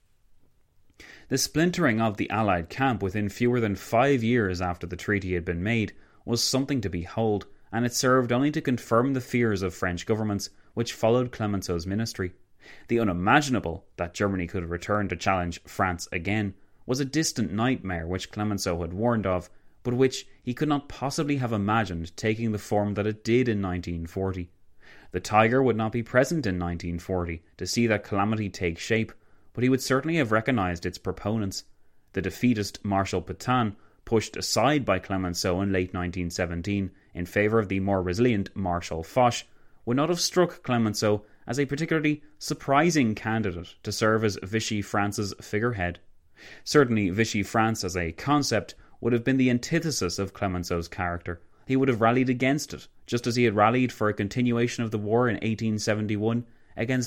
The splintering of the Allied camp within fewer than 5 years after the treaty had been made was something to behold, and it served only to confirm the fears of French governments which followed Clemenceau's ministry. The unimaginable, that Germany could return to challenge France again, was a distant nightmare which Clemenceau had warned of, but which he could not possibly have imagined taking the form that it did in 1940. The Tiger would not be present in 1940 to see that calamity take shape, but he would certainly have recognised its proponents. The defeatist Marshal Pétain, pushed aside by Clemenceau in late 1917 in favour of the more resilient Marshal Foch, would not have struck Clemenceau as a particularly surprising candidate to serve as Vichy France's figurehead. Certainly Vichy France as a concept would have been the antithesis of Clemenceau's character. He would have rallied against it, just as he had rallied for a continuation of the war in 1871 against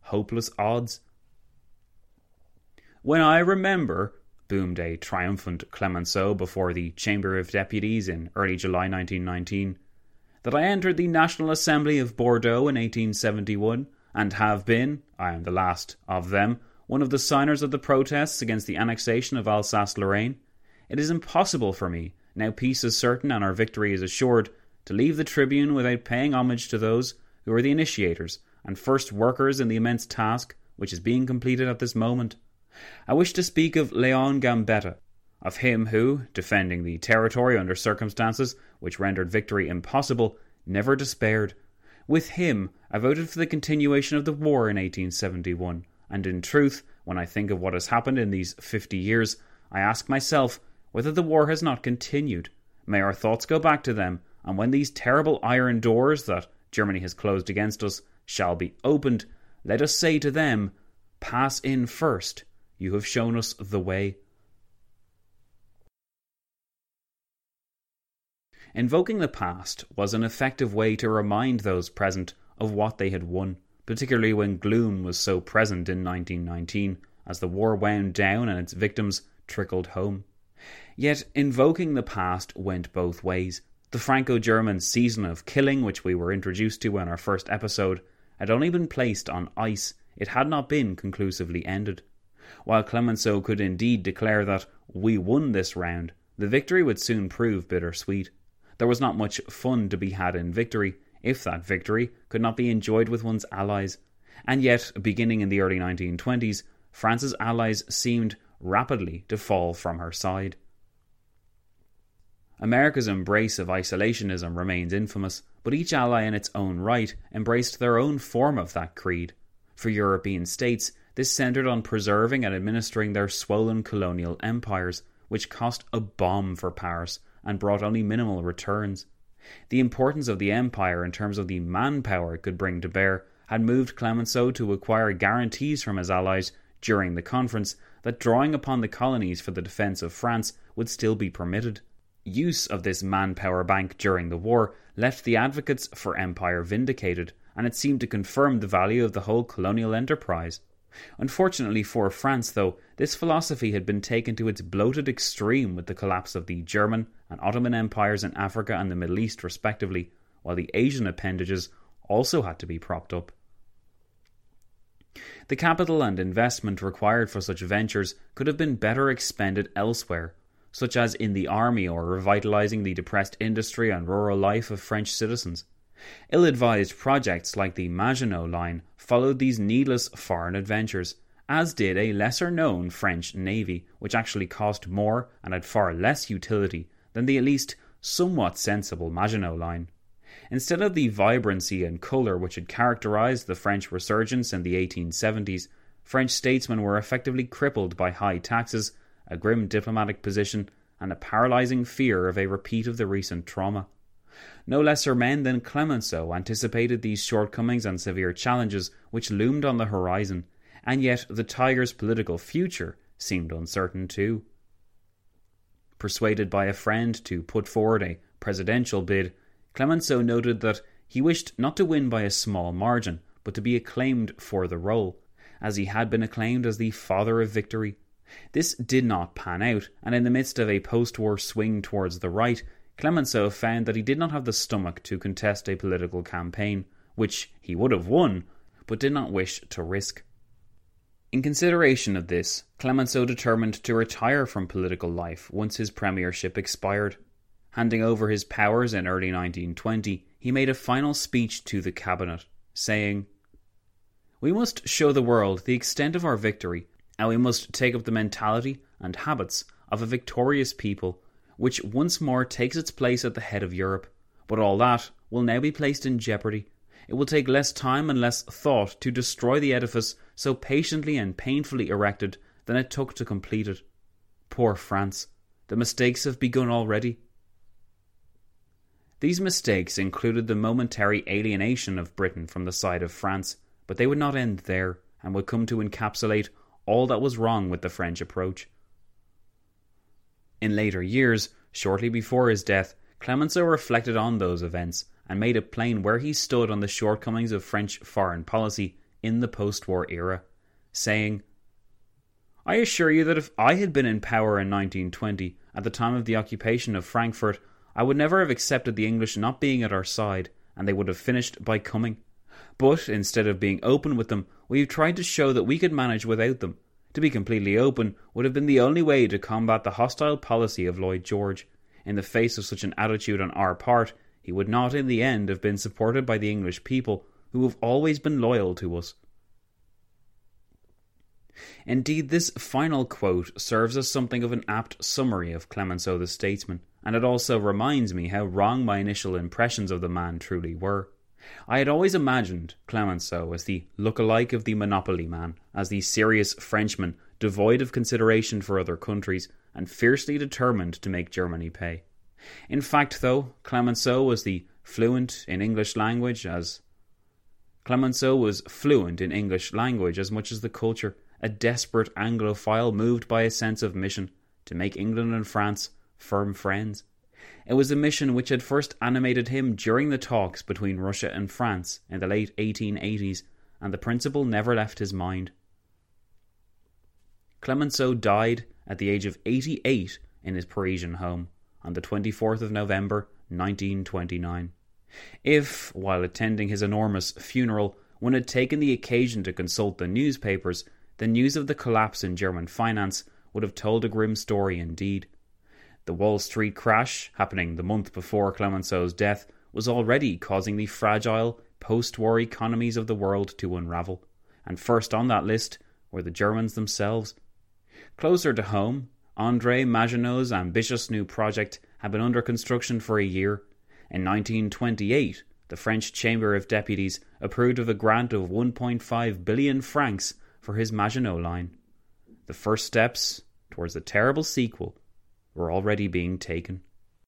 hopeless odds? "When I remember," boomed a triumphant Clemenceau before the Chamber of Deputies in early July 1919, "that I entered the National Assembly of Bordeaux in 1871, and have been, I am the last of them, one of the signers of the protests against the annexation of Alsace-Lorraine, it is impossible for me, now peace is certain and our victory is assured, to leave the tribune without paying homage to those who are the initiators and first workers in the immense task which is being completed at this moment. I wish to speak of Leon Gambetta, of him who, defending the territory under circumstances which rendered victory impossible, never despaired. With him, I voted for the continuation of the war in 1871, and in truth, when I think of what has happened in these 50 years, I ask myself whether the war has not continued. May our thoughts go back to them, and when these terrible iron doors that Germany has closed against us shall be opened, let us say to them, 'Pass in first. You have shown us the way.'" Invoking the past was an effective way to remind those present of what they had won, particularly when gloom was so present in 1919, as the war wound down and its victims trickled home. Yet invoking the past went both ways. The Franco-German season of killing, which we were introduced to in our first episode, had only been placed on ice. It had not been conclusively ended. While Clemenceau could indeed declare that "we won this round," the victory would soon prove bittersweet. There was not much fun to be had in victory, if that victory could not be enjoyed with one's allies. And yet, beginning in the early 1920s, France's allies seemed rapidly to fall from her side. America's embrace of isolationism remains infamous, but each ally in its own right embraced their own form of that creed. For European states, this centred on preserving and administering their swollen colonial empires, which cost a bomb for Paris and brought only minimal returns. The importance of the empire in terms of the manpower it could bring to bear had moved Clemenceau to acquire guarantees from his allies during the conference that drawing upon the colonies for the defence of France would still be permitted. Use of this manpower bank during the war left the advocates for empire vindicated, and it seemed to confirm the value of the whole colonial enterprise. Unfortunately for France, though, this philosophy had been taken to its bloated extreme with the collapse of the German and Ottoman empires in Africa and the Middle East respectively, while the Asian appendages also had to be propped up. The capital and investment required for such ventures could have been better expended elsewhere, such as in the army or revitalising the depressed industry and rural life of French citizens. Ill-advised projects like the Maginot Line followed these needless foreign adventures, as did a lesser-known French navy, which actually cost more and had far less utility than the at least somewhat sensible Maginot Line. Instead of the vibrancy and colour which had characterised the French resurgence in the 1870s, French statesmen were effectively crippled by high taxes, a grim diplomatic position, and a paralysing fear of a repeat of the recent trauma. No lesser men than Clemenceau anticipated these shortcomings and severe challenges which loomed on the horizon, and yet the Tiger's political future seemed uncertain too. Persuaded by a friend to put forward a presidential bid, Clemenceau noted that he wished not to win by a small margin, but to be acclaimed for the role, as he had been acclaimed as the father of victory. This did not pan out, and in the midst of a post-war swing towards the right, Clemenceau found that he did not have the stomach to contest a political campaign, which he would have won, but did not wish to risk. In consideration of this, Clemenceau determined to retire from political life once his premiership expired. Handing over his powers in early 1920, he made a final speech to the cabinet, saying, "We must show the world the extent of our victory, and we must take up the mentality and habits of a victorious people, which once more takes its place at the head of Europe. But all that will now be placed in jeopardy. It will take less time and less thought to destroy the edifice so patiently and painfully erected than it took to complete it. Poor France, the mistakes have begun already." These mistakes included the momentary alienation of Britain from the side of France, but they would not end there, and would come to encapsulate all that was wrong with the French approach. In later years, shortly before his death, Clemenceau reflected on those events and made it plain where he stood on the shortcomings of French foreign policy in the post-war era, saying, "I assure you that if I had been in power in 1920, at the time of the occupation of Frankfurt, I would never have accepted the English not being at our side, and they would have finished by coming. But instead of being open with them, we have tried to show that we could manage without them. To be completely open would have been the only way to combat the hostile policy of Lloyd George. In the face of such an attitude on our part, he would not in the end have been supported by the English people, who have always been loyal to us." Indeed, this final quote serves as something of an apt summary of Clemenceau the statesman, and it also reminds me how wrong my initial impressions of the man truly were. I had always imagined Clemenceau as the look-alike of the Monopoly man, as the serious Frenchman, devoid of consideration for other countries, and fiercely determined to make Germany pay. In fact, though, Clemenceau was fluent in English language as much as the culture, a desperate Anglophile moved by a sense of mission to make England and France firm friends. It was a mission which had first animated him during the talks between Russia and France in the late 1880s, and the principle never left his mind. Clemenceau died at the age of 88 in his Parisian home on the 24th of November 1929. If, while attending his enormous funeral, one had taken the occasion to consult the newspapers, the news of the collapse in German finance would have told a grim story indeed. The Wall Street crash, happening the month before Clemenceau's death, was already causing the fragile, post-war economies of the world to unravel, and first on that list were the Germans themselves. Closer to home, André Maginot's ambitious new project had been under construction for a year. In 1928, the French Chamber of Deputies approved of a grant of 1.5 billion francs for his Maginot Line. The first steps towards the terrible sequel were already being taken.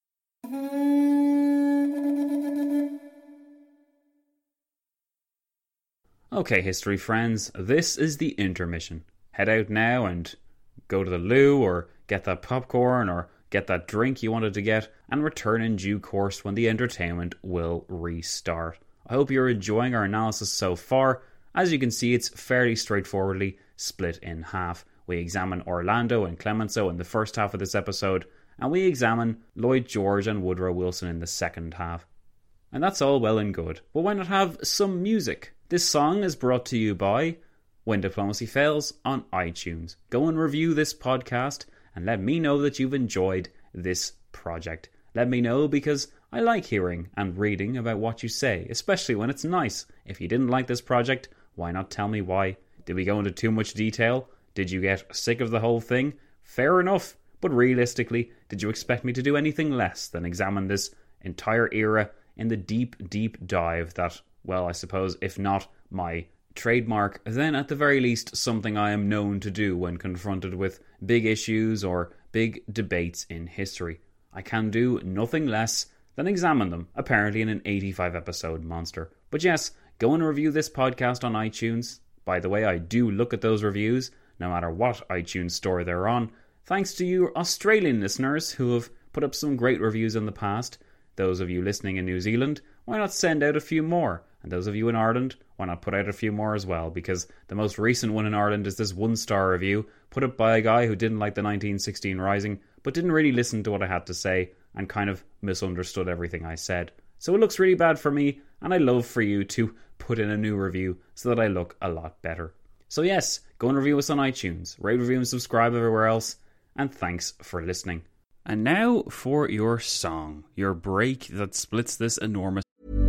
Okay, history friends, this is the intermission. Head out now and go to the loo, or get that popcorn, or get that drink you wanted to get, and return in due course when the entertainment will restart. I hope you're enjoying our analysis so far. As you can see, it's fairly straightforwardly split in half. We examine Orlando and Clemenceau in the first half of this episode, and we examine Lloyd George and Woodrow Wilson in the second half. And that's all well and good, but why not have some music? This song is brought to you by When Diplomacy Fails on iTunes. Go and review this podcast and let me know that you've enjoyed this project. Let me know, because I like hearing and reading about what you say, especially when it's nice. If you didn't like this project, why not tell me why? Did we go into too much detail? Did you get sick of the whole thing? Fair enough, but realistically, did you expect me to do anything less than examine this entire era in the deep, deep dive that, well, I suppose, if not my trademark, then at the very least something I am known to do when confronted with big issues or big debates in history? I can do nothing less than examine them, apparently in an 85 episode monster. But yes, go and review this podcast on iTunes. By the way, I do look at those reviews, no matter what iTunes store they're on, thanks to you Australian listeners who have put up some great reviews in the past. Those of you listening in New Zealand, why not send out a few more? And those of you in Ireland, why not put out a few more as well? Because the most recent one in Ireland is this 1-star review put up by a guy who didn't like the 1916 Rising, but didn't really listen to what I had to say and kind of misunderstood everything I said. So it looks really bad for me, and I'd love for you to put in a new review so that I look a lot better. So yes, go and review us on iTunes, rate, review and subscribe everywhere else, and thanks for listening. And now for your song, your break that splits this enormous...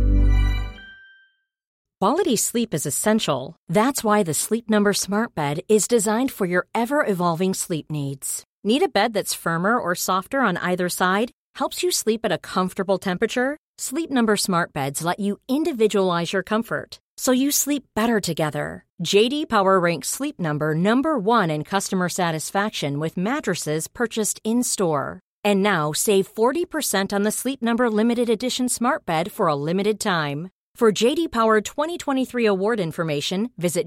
Quality sleep is essential. That's why the Sleep Number Smart Bed is designed for your ever-evolving sleep needs. Need a bed that's firmer or softer on either side? Helps you sleep at a comfortable temperature? Sleep Number Smart Beds let you individualize your comfort, so you sleep better together. J.D. Power ranks Sleep Number number 1 in customer satisfaction with mattresses purchased in-store. And now save 40% on the Sleep Number Limited Edition Smart Bed for a limited time. For J.D. Power 2023 award information, visit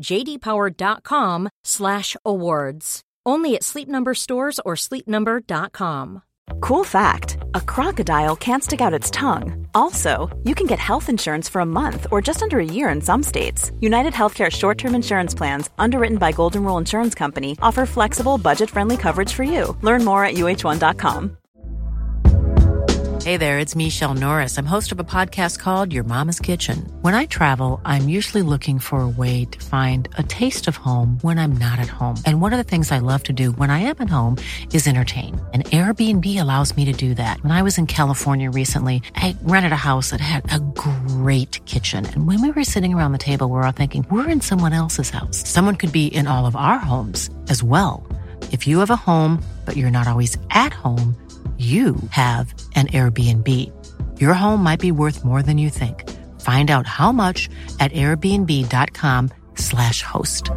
jdpower.com/awards. Only at Sleep Number stores or sleepnumber.com. Cool fact, a crocodile can't stick out its tongue. Also, you can get health insurance for a month or just under a year in some states. United Healthcare short-term insurance plans, underwritten by Golden Rule Insurance Company, offer flexible, budget-friendly coverage for you. Learn more at uh1.com. Hey there, it's Michelle Norris. I'm host of a podcast called Your Mama's Kitchen. When I travel, I'm usually looking for a way to find a taste of home when I'm not at home. And one of the things I love to do when I am at home is entertain. And Airbnb allows me to do that. When I was in California recently, I rented a house that had a great kitchen. And when we were sitting around the table, we're all thinking, we're in someone else's house. Someone could be in all of our homes as well. If you have a home, but you're not always at home, you have an Airbnb. Your home might be worth more than you think. Find out how much at airbnb.com/host.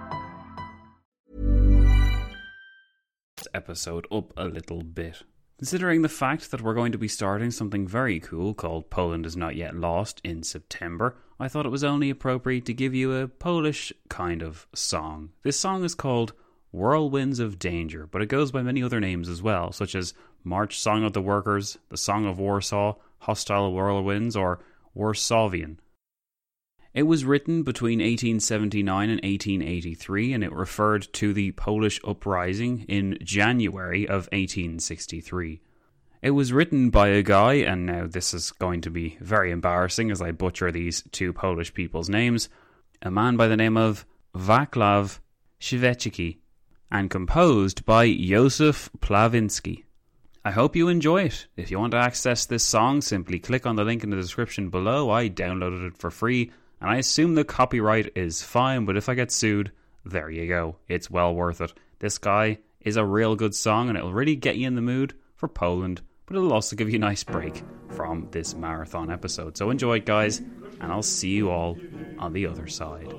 Episode up a little bit. Considering the fact that we're going to be starting something very cool called Poland is Not Yet Lost in September, I thought it was only appropriate to give you a Polish kind of song. This song is called Whirlwinds of Danger, but it goes by many other names as well, such as March Song of the Workers, the Song of Warsaw, Hostile Whirlwinds, or Warsawian. It was written between 1879 and 1883, and it referred to the Polish uprising in January of 1863. It was written by a guy, and now this is going to be very embarrassing as I butcher these two Polish people's names, a man by the name of Wacław Świecki, and composed by Józef Plawinski. I hope you enjoy it. If you want to access this song, simply click on the link in the description below. I downloaded it for free, and I assume the copyright is fine, but if I get sued, there you go. It's well worth it. This guy is a real good song, and it'll really get you in the mood for Poland, but it'll also give you a nice break from this marathon episode. So enjoy it, guys, and I'll see you all on the other side.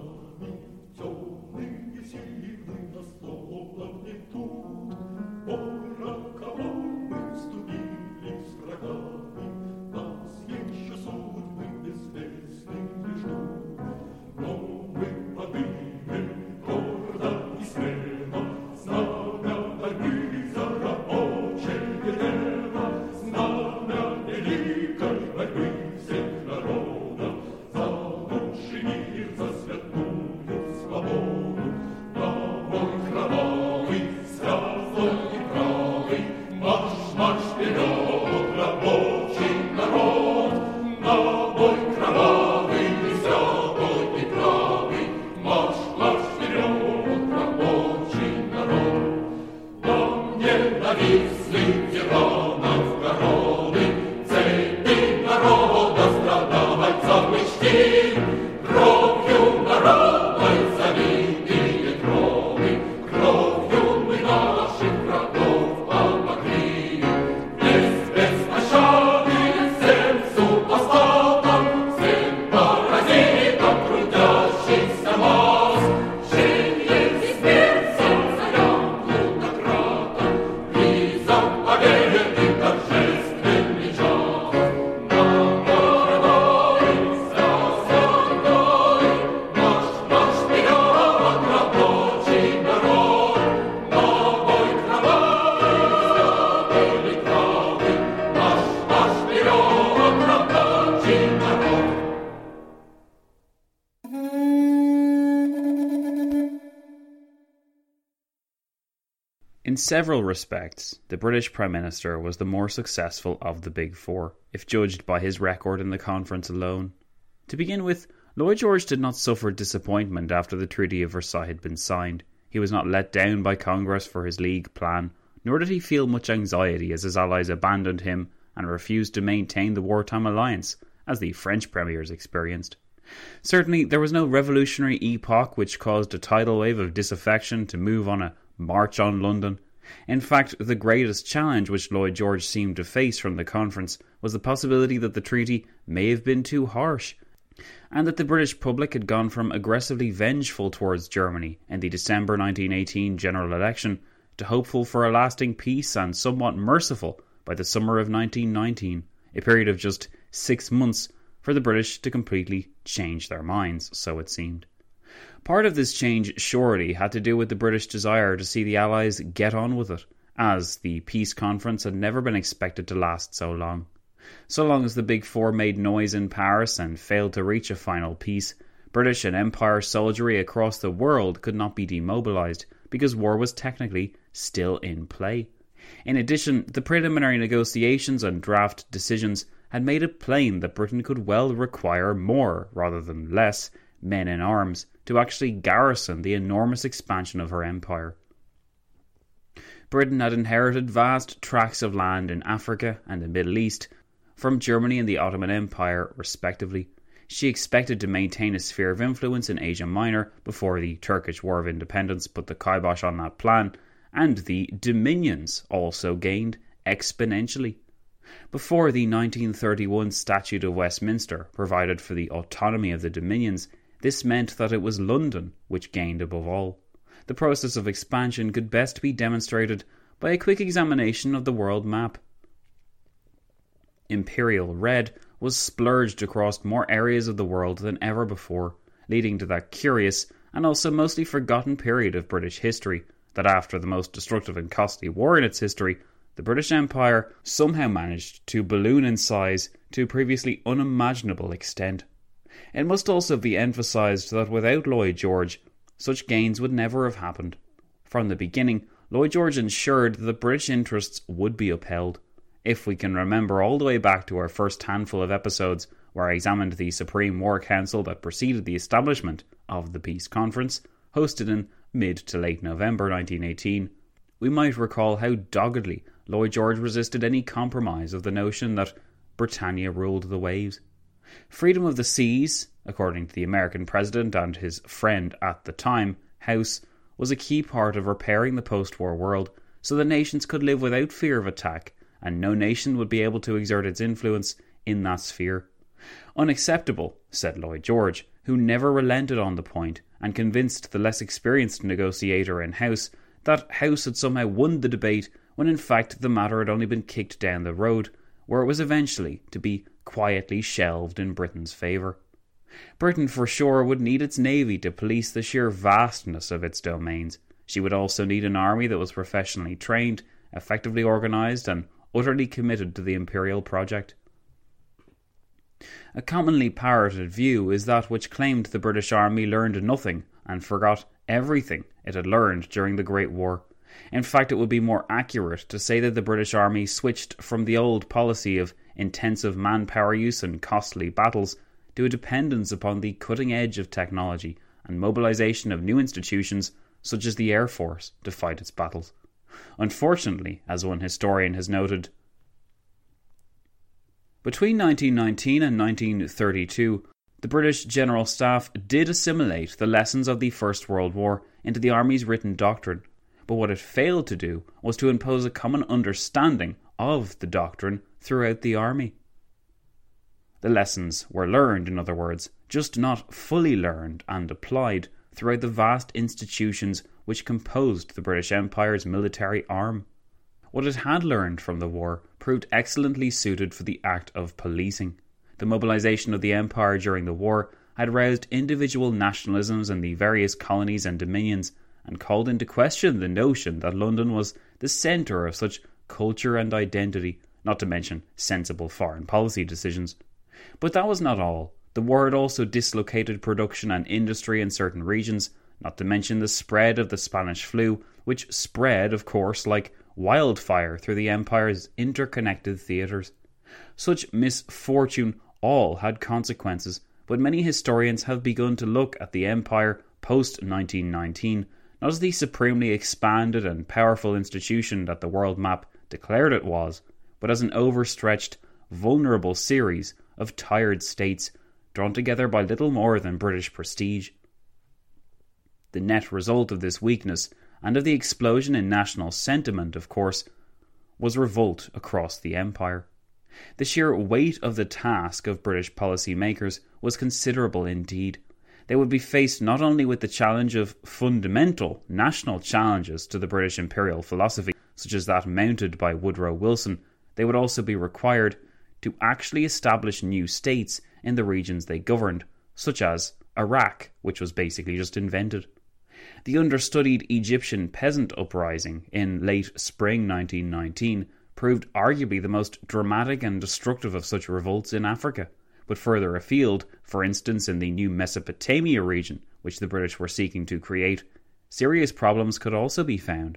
In several respects, the British Prime Minister was the more successful of the Big Four, if judged by his record in the conference alone. To begin with, Lloyd George did not suffer disappointment after the Treaty of Versailles had been signed. He was not let down by Congress for his League plan, nor did he feel much anxiety as his allies abandoned him and refused to maintain the wartime alliance, as the French premiers experienced. Certainly, there was no revolutionary epoch which caused a tidal wave of disaffection to move on a march on London. In fact, the greatest challenge which Lloyd George seemed to face from the conference was the possibility that the treaty may have been too harsh, and that the British public had gone from aggressively vengeful towards Germany in the December 1918 general election to hopeful for a lasting peace and somewhat merciful by the summer of 1919, a period of just 6 months for the British to completely change their minds, so it seemed. Part of this change surely had to do with the British desire to see the Allies get on with it, as the peace conference had never been expected to last so long. So long as the Big Four made noise in Paris and failed to reach a final peace, British and Empire soldiery across the world could not be demobilised because war was technically still in play. In addition, the preliminary negotiations and draft decisions had made it plain that Britain could well require more, rather than less, men in arms to actually garrison the enormous expansion of her empire. Britain had inherited vast tracts of land in Africa and the Middle East from Germany and the Ottoman Empire, respectively. She expected to maintain a sphere of influence in Asia Minor before the Turkish War of Independence put the kibosh on that plan, and the dominions also gained exponentially. Before the 1931 Statute of Westminster provided for the autonomy of the dominions, this meant that it was London which gained above all. The process of expansion could best be demonstrated by a quick examination of the world map. Imperial red was splurged across more areas of the world than ever before, leading to that curious and also mostly forgotten period of British history that after the most destructive and costly war in its history, the British Empire somehow managed to balloon in size to a previously unimaginable extent. It must also be emphasised that without Lloyd George, such gains would never have happened. From the beginning, Lloyd George ensured that the British interests would be upheld. If we can remember all the way back to our first handful of episodes where I examined the Supreme War Council that preceded the establishment of the Peace Conference, hosted in mid to late November 1918, we might recall how doggedly Lloyd George resisted any compromise of the notion that Britannia ruled the waves. Freedom of the seas, according to the American president and his friend at the time, House, was a key part of repairing the post-war world so the nations could live without fear of attack, and no nation would be able to exert its influence in that sphere. Unacceptable, said Lloyd George, who never relented on the point and convinced the less experienced negotiator in House that House had somehow won the debate when in fact the matter had only been kicked down the road, where it was eventually to be quietly shelved in Britain's favour. Britain for sure would need its navy to police the sheer vastness of its domains. She would also need an army that was professionally trained, effectively organised and utterly committed to the imperial project. A commonly parroted view is that which claimed the British Army learned nothing and forgot everything it had learned during the Great War. In fact, it would be more accurate to say that the British Army switched from the old policy of intensive manpower use and costly battles to a dependence upon the cutting edge of technology and mobilisation of new institutions such as the Air Force to fight its battles. Unfortunately, as one historian has noted, between 1919 and 1932, the British General Staff did assimilate the lessons of the First World War into the Army's written doctrine, but what it failed to do was to impose a common understanding of the doctrine throughout the Army. The lessons were learned, in other words, just not fully learned and applied throughout the vast institutions which composed the British Empire's military arm. What it had learned from the war proved excellently suited for the act of policing. The mobilisation of the Empire during the war had roused individual nationalisms in the various colonies and dominions and called into question the notion that London was the centre of such culture and identity, not to mention sensible foreign policy decisions. But that was not all. The war had also dislocated production and industry in certain regions, not to mention the spread of the Spanish flu, which spread, of course, like wildfire through the Empire's interconnected theatres. Such misfortune all had consequences, but many historians have begun to look at the Empire post-1919 not as the supremely expanded and powerful institution that the world map declared it was, but as an overstretched, vulnerable series of tired states drawn together by little more than British prestige. The net result of this weakness and of the explosion in national sentiment, of course, was revolt across the Empire. The sheer weight of the task of British policymakers was considerable indeed. They would be faced not only with the challenge of fundamental national challenges to the British imperial philosophy, such as that mounted by Woodrow Wilson, they would also be required to actually establish new states in the regions they governed, such as Iraq, which was basically just invented. The understudied Egyptian peasant uprising in late spring 1919 proved arguably the most dramatic and destructive of such revolts in Africa, but further afield, for instance in the new Mesopotamia region, which the British were seeking to create, serious problems could also be found.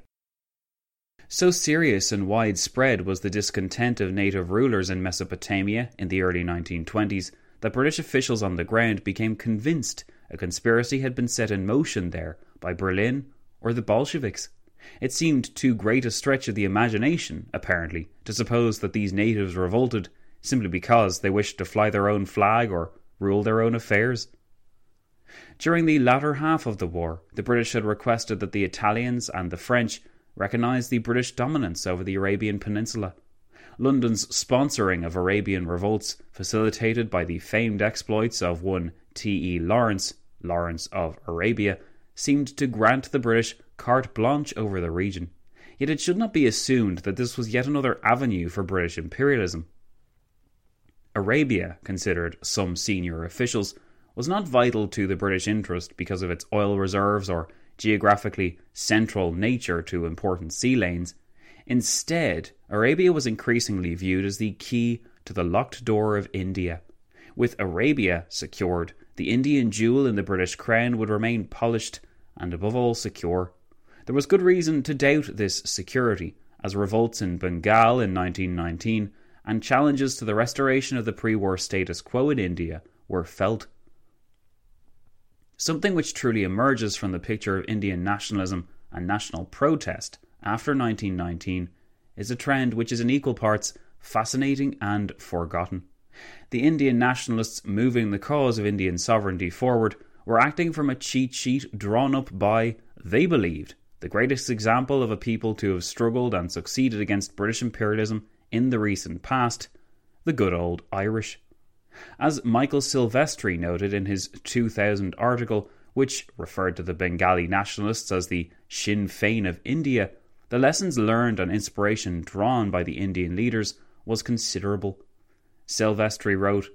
So serious and widespread was the discontent of native rulers in Mesopotamia in the early 1920s that British officials on the ground became convinced a conspiracy had been set in motion there by Berlin or the Bolsheviks. It seemed too great a stretch of the imagination, apparently, to suppose that these natives revolted simply because they wished to fly their own flag or rule their own affairs. During the latter half of the war, the British had requested that the Italians and the French recognise the British dominance over the Arabian Peninsula. London's sponsoring of Arabian revolts, facilitated by the famed exploits of one T.E. Lawrence, Lawrence of Arabia, seemed to grant the British carte blanche over the region. Yet it should not be assumed that this was yet another avenue for British imperialism. Arabia, considered some senior officials, was not vital to the British interest because of its oil reserves or geographically central nature to important sea lanes. Instead, Arabia was increasingly viewed as the key to the locked door of India. With Arabia secured, the Indian jewel in the British crown would remain polished and above all secure. There was good reason to doubt this security, as revolts in Bengal in 1919 and challenges to the restoration of the pre-war status quo in India were felt. Something which truly emerges from the picture of Indian nationalism and national protest after 1919 is a trend which is in equal parts fascinating and forgotten. The Indian nationalists moving the cause of Indian sovereignty forward were acting from a cheat sheet drawn up by, they believed, the greatest example of a people to have struggled and succeeded against British imperialism in the recent past, the good old Irish. As Michael Silvestri noted in his 2000 article, which referred to the Bengali nationalists as the Sinn Féin of India, the lessons learned and inspiration drawn by the Indian leaders was considerable. Silvestri wrote,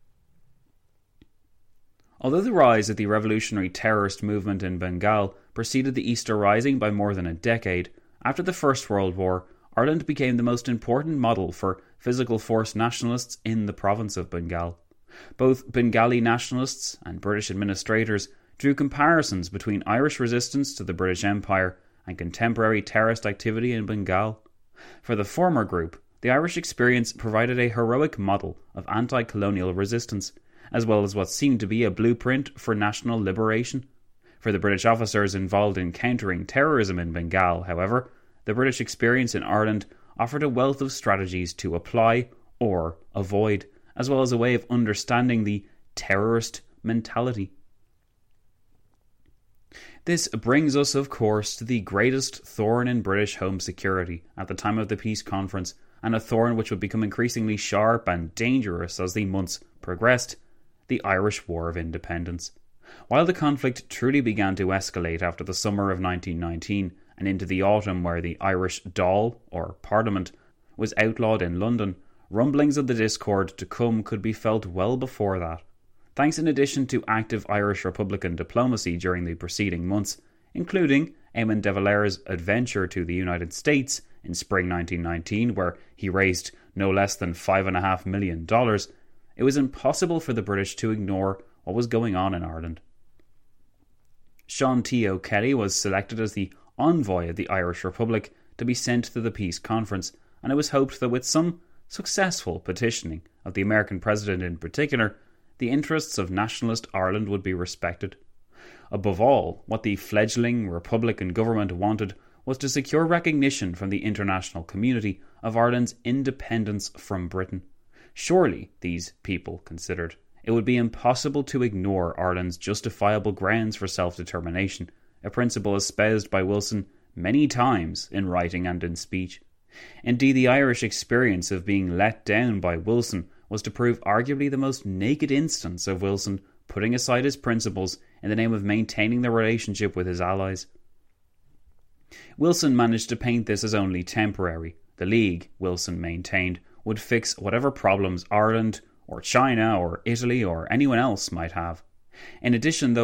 although the rise of the revolutionary terrorist movement in Bengal preceded the Easter Rising by more than a decade, after the First World War, Ireland became the most important model for physical force nationalists in the province of Bengal. Both Bengali nationalists and British administrators drew comparisons between Irish resistance to the British Empire and contemporary terrorist activity in Bengal. For the former group, the Irish experience provided a heroic model of anti-colonial resistance, as well as what seemed to be a blueprint for national liberation. For the British officers involved in countering terrorism in Bengal, however, the British experience in Ireland offered a wealth of strategies to apply or avoid, as well as a way of understanding the terrorist mentality. This brings us, of course, to the greatest thorn in British home security at the time of the peace conference, and a thorn which would become increasingly sharp and dangerous as the months progressed, the Irish War of Independence. While the conflict truly began to escalate after the summer of 1919 and into the autumn where the Irish Dáil, or Parliament, was outlawed in London, rumblings of the discord to come could be felt well before that. Thanks in addition to active Irish Republican diplomacy during the preceding months, including Eamon de Valera's adventure to the United States in spring 1919, where he raised no less than $5.5 million, it was impossible for the British to ignore what was going on in Ireland. Sean T. O'Kelly was selected as the envoy of the Irish Republic to be sent to the peace conference, and it was hoped that with some successful petitioning of the American president in particular, the interests of nationalist Ireland would be respected. Above all, what the fledgling Republican government wanted was to secure recognition from the international community of Ireland's independence from Britain. Surely, these people considered, it would be impossible to ignore Ireland's justifiable grounds for self-determination, a principle espoused by Wilson many times in writing and in speech. Indeed, the Irish experience of being let down by Wilson was to prove arguably the most naked instance of Wilson putting aside his principles in the name of maintaining the relationship with his allies. Wilson managed to paint this as only temporary. The League, Wilson maintained, would fix whatever problems Ireland or China or Italy or anyone else might have. In addition, though,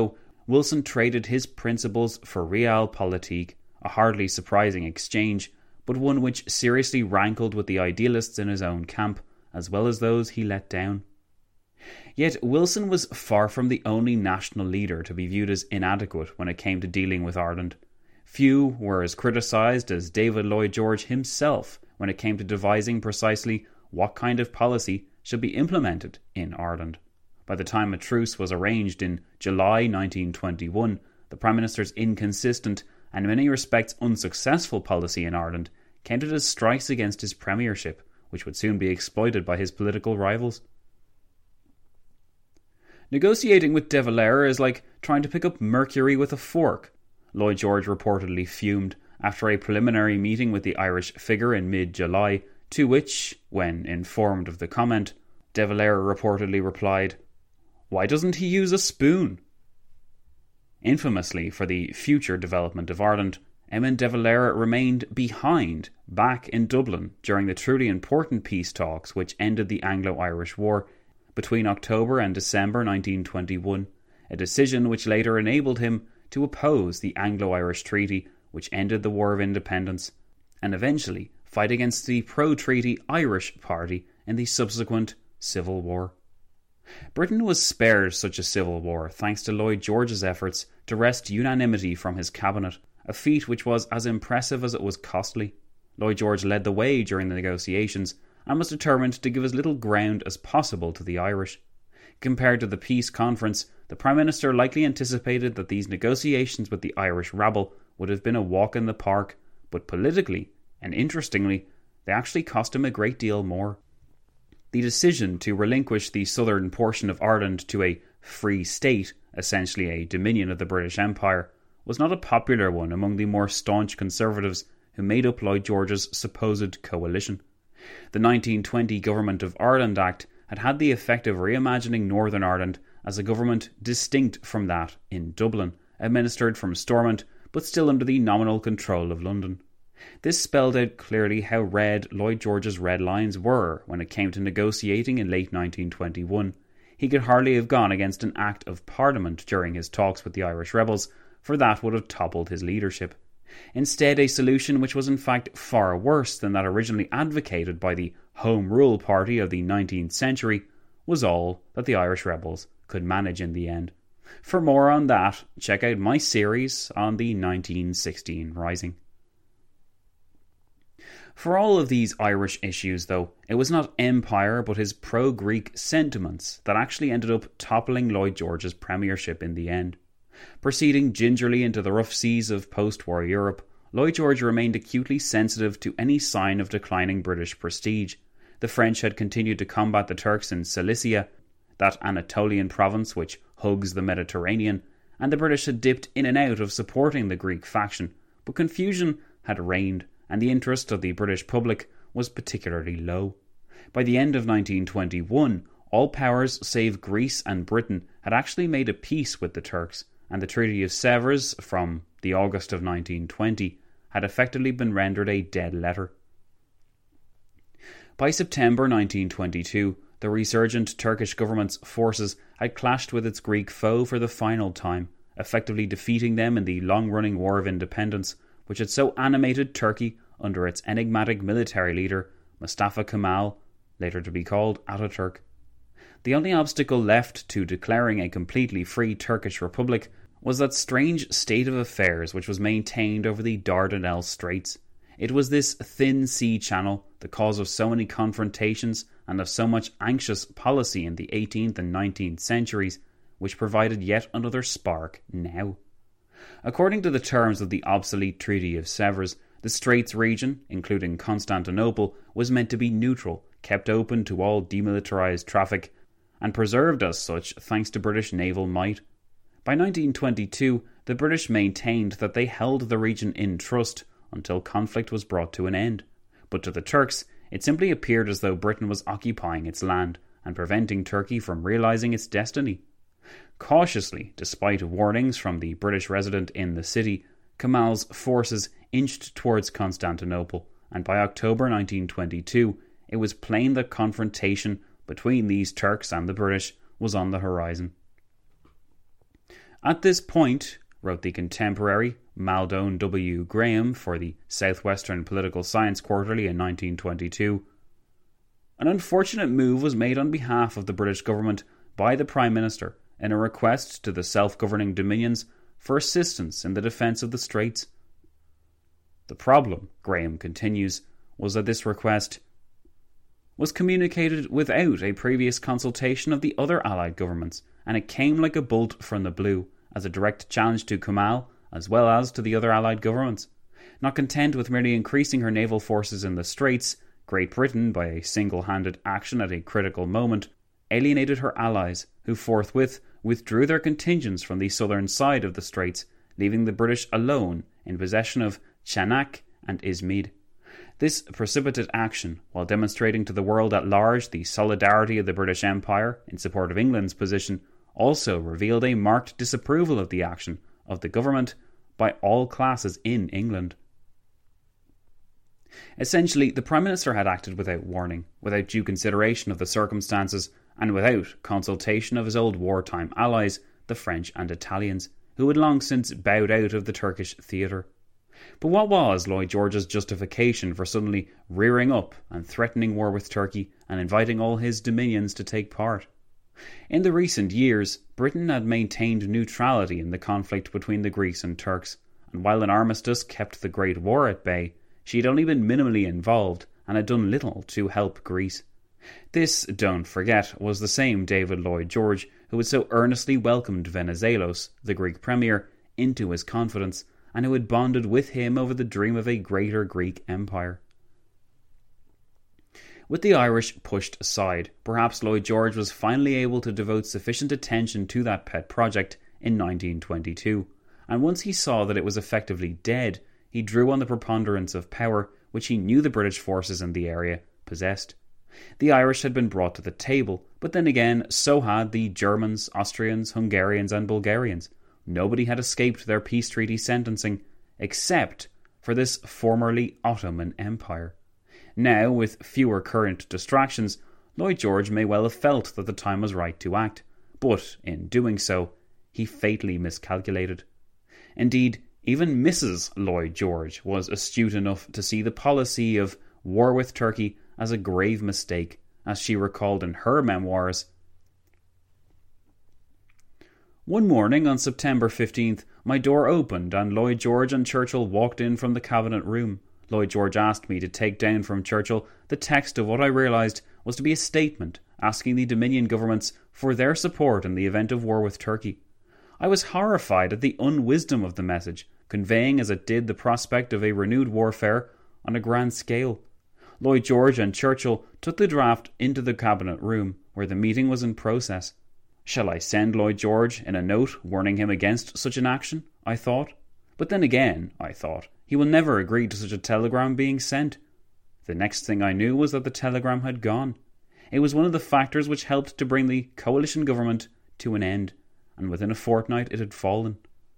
Wilson traded his principles for realpolitik, a hardly surprising exchange, but one which seriously rankled with the idealists in his own camp, as well as those he let down. Yet Wilson was far from the only national leader to be viewed as inadequate when it came to dealing with Ireland. Few were as criticised as David Lloyd George himself when it came to devising precisely what kind of policy should be implemented in Ireland. By the time a truce was arranged in July 1921, the Prime Minister's inconsistent and in many respects unsuccessful policy in Ireland counted as strikes against his premiership, which would soon be exploited by his political rivals. Negotiating with De Valera is like trying to pick up mercury with a fork, Lloyd George reportedly fumed after a preliminary meeting with the Irish figure in mid-July, to which, when informed of the comment, De Valera reportedly replied, "Why doesn't he use a spoon?" Infamously for the future development of Ireland, Eamon De Valera remained behind back in Dublin during the truly important peace talks which ended the Anglo-Irish War between October and December 1921, a decision which later enabled him to oppose the Anglo-Irish Treaty which ended the War of Independence, and eventually fight against the pro-treaty Irish Party in the subsequent Civil War. Britain was spared such a civil war thanks to Lloyd George's efforts to wrest unanimity from his cabinet, a feat which was as impressive as it was costly. Lloyd George led the way during the negotiations and was determined to give as little ground as possible to the Irish. Compared to the peace conference, the Prime Minister likely anticipated that these negotiations with the Irish rabble would have been a walk in the park, but politically, and interestingly, they actually cost him a great deal more. The decision to relinquish the southern portion of Ireland to a free state, essentially a dominion of the British Empire, was not a popular one among the more staunch Conservatives who made up Lloyd George's supposed coalition. The 1920 Government of Ireland Act had had the effect of reimagining Northern Ireland as a government distinct from that in Dublin, administered from Stormont but still under the nominal control of London. This spelled out clearly how red Lloyd George's red lines were when it came to negotiating in late 1921. He could hardly have gone against an Act of Parliament during his talks with the Irish rebels, for that would have toppled his leadership. Instead, a solution which was in fact far worse than that originally advocated by the Home Rule Party of the 19th century was all that the Irish rebels could manage in the end. For more on that, check out my series on the 1916 Rising. For all of these Irish issues, though, it was not empire but his pro-Greek sentiments that actually ended up toppling Lloyd George's premiership in the end. Proceeding gingerly into the rough seas of post-war Europe, Lloyd George remained acutely sensitive to any sign of declining British prestige. The French had continued to combat the Turks in Cilicia, that Anatolian province which hugs the Mediterranean, and the British had dipped in and out of supporting the Greek faction, but confusion had reigned, and the interest of the British public was particularly low. By the end of 1921, all powers save Greece and Britain had actually made a peace with the Turks, and the Treaty of Sèvres from the August of 1920 had effectively been rendered a dead letter. By September 1922, the resurgent Turkish government's forces had clashed with its Greek foe for the final time, effectively defeating them in the long-running War of Independence, which had so animated Turkey under its enigmatic military leader, Mustafa Kemal, later to be called Ataturk. The only obstacle left to declaring a completely free Turkish Republic was that strange state of affairs which was maintained over the Dardanelles Straits. It was this thin sea channel, the cause of so many confrontations and of so much anxious policy in the 18th and 19th centuries, which provided yet another spark now. According to the terms of the obsolete Treaty of Sèvres, the Straits region, including Constantinople, was meant to be neutral, kept open to all demilitarised traffic, and preserved as such thanks to British naval might. By 1922, the British maintained that they held the region in trust until conflict was brought to an end. But to the Turks, it simply appeared as though Britain was occupying its land and preventing Turkey from realising its destiny. Cautiously, despite warnings from the British resident in the city, Kemal's forces inched towards Constantinople, and by October 1922, it was plain that confrontation between these Turks and the British was on the horizon. At this point, wrote the contemporary Maldon W. Graham for the Southwestern Political Science Quarterly in 1922, an unfortunate move was made on behalf of the British government by the Prime Minister in a request to the self-governing dominions for assistance in the defence of the Straits. The problem, Graham continues, was that this request was communicated without a previous consultation of the other Allied governments, and it came like a bolt from the blue, as a direct challenge to Kemal as well as to the other Allied governments. Not content with merely increasing her naval forces in the Straits, Great Britain, by a single-handed action at a critical moment, alienated her allies, who forthwith withdrew their contingents from the southern side of the Straits, leaving the British alone in possession of Chanak and Izmit. This precipitate action, while demonstrating to the world at large the solidarity of the British Empire in support of England's position, also revealed a marked disapproval of the action of the government by all classes in England. Essentially, the Prime Minister had acted without warning, without due consideration of the circumstances, and without consultation of his old wartime allies, the French and Italians, who had long since bowed out of the Turkish theatre. But what was Lloyd George's justification for suddenly rearing up and threatening war with Turkey and inviting all his dominions to take part? In the recent years, Britain had maintained neutrality in the conflict between the Greeks and Turks, and while an armistice kept the Great War at bay, she had only been minimally involved and had done little to help Greece. This, don't forget, was the same David Lloyd George who had so earnestly welcomed Venizelos, the Greek premier, into his confidence, and who had bonded with him over the dream of a greater Greek empire. With the Irish pushed aside, perhaps Lloyd George was finally able to devote sufficient attention to that pet project in 1922, and once he saw that it was effectively dead, he drew on the preponderance of power which he knew the British forces in the area possessed. The Irish had been brought to the table, but then again so had the Germans, Austrians, Hungarians and Bulgarians. Nobody had escaped their peace treaty sentencing, except for this formerly Ottoman Empire. Now, with fewer current distractions, Lloyd George may well have felt that the time was right to act, but in doing so, he fatally miscalculated. Indeed, even Mrs. Lloyd George was astute enough to see the policy of war with Turkey as a grave mistake, as she recalled in her memoirs. One morning on September 15th, my door opened and Lloyd George and Churchill walked in from the cabinet room. Lloyd George asked me to take down from Churchill the text of what I realised was to be a statement asking the Dominion governments for their support in the event of war with Turkey. I was horrified at the unwisdom of the message, conveying as it did the prospect of a renewed warfare on a grand scale. Lloyd George and Churchill took the draft into the cabinet room, where the meeting was in process. Shall I send Lloyd George in a note warning him against such an action? I thought. But then again, I thought, he will never agree to such a telegram being sent. The next thing I knew was that the telegram had gone. It was one of the factors which helped to bring the coalition government to an end, and within a fortnight it had fallen.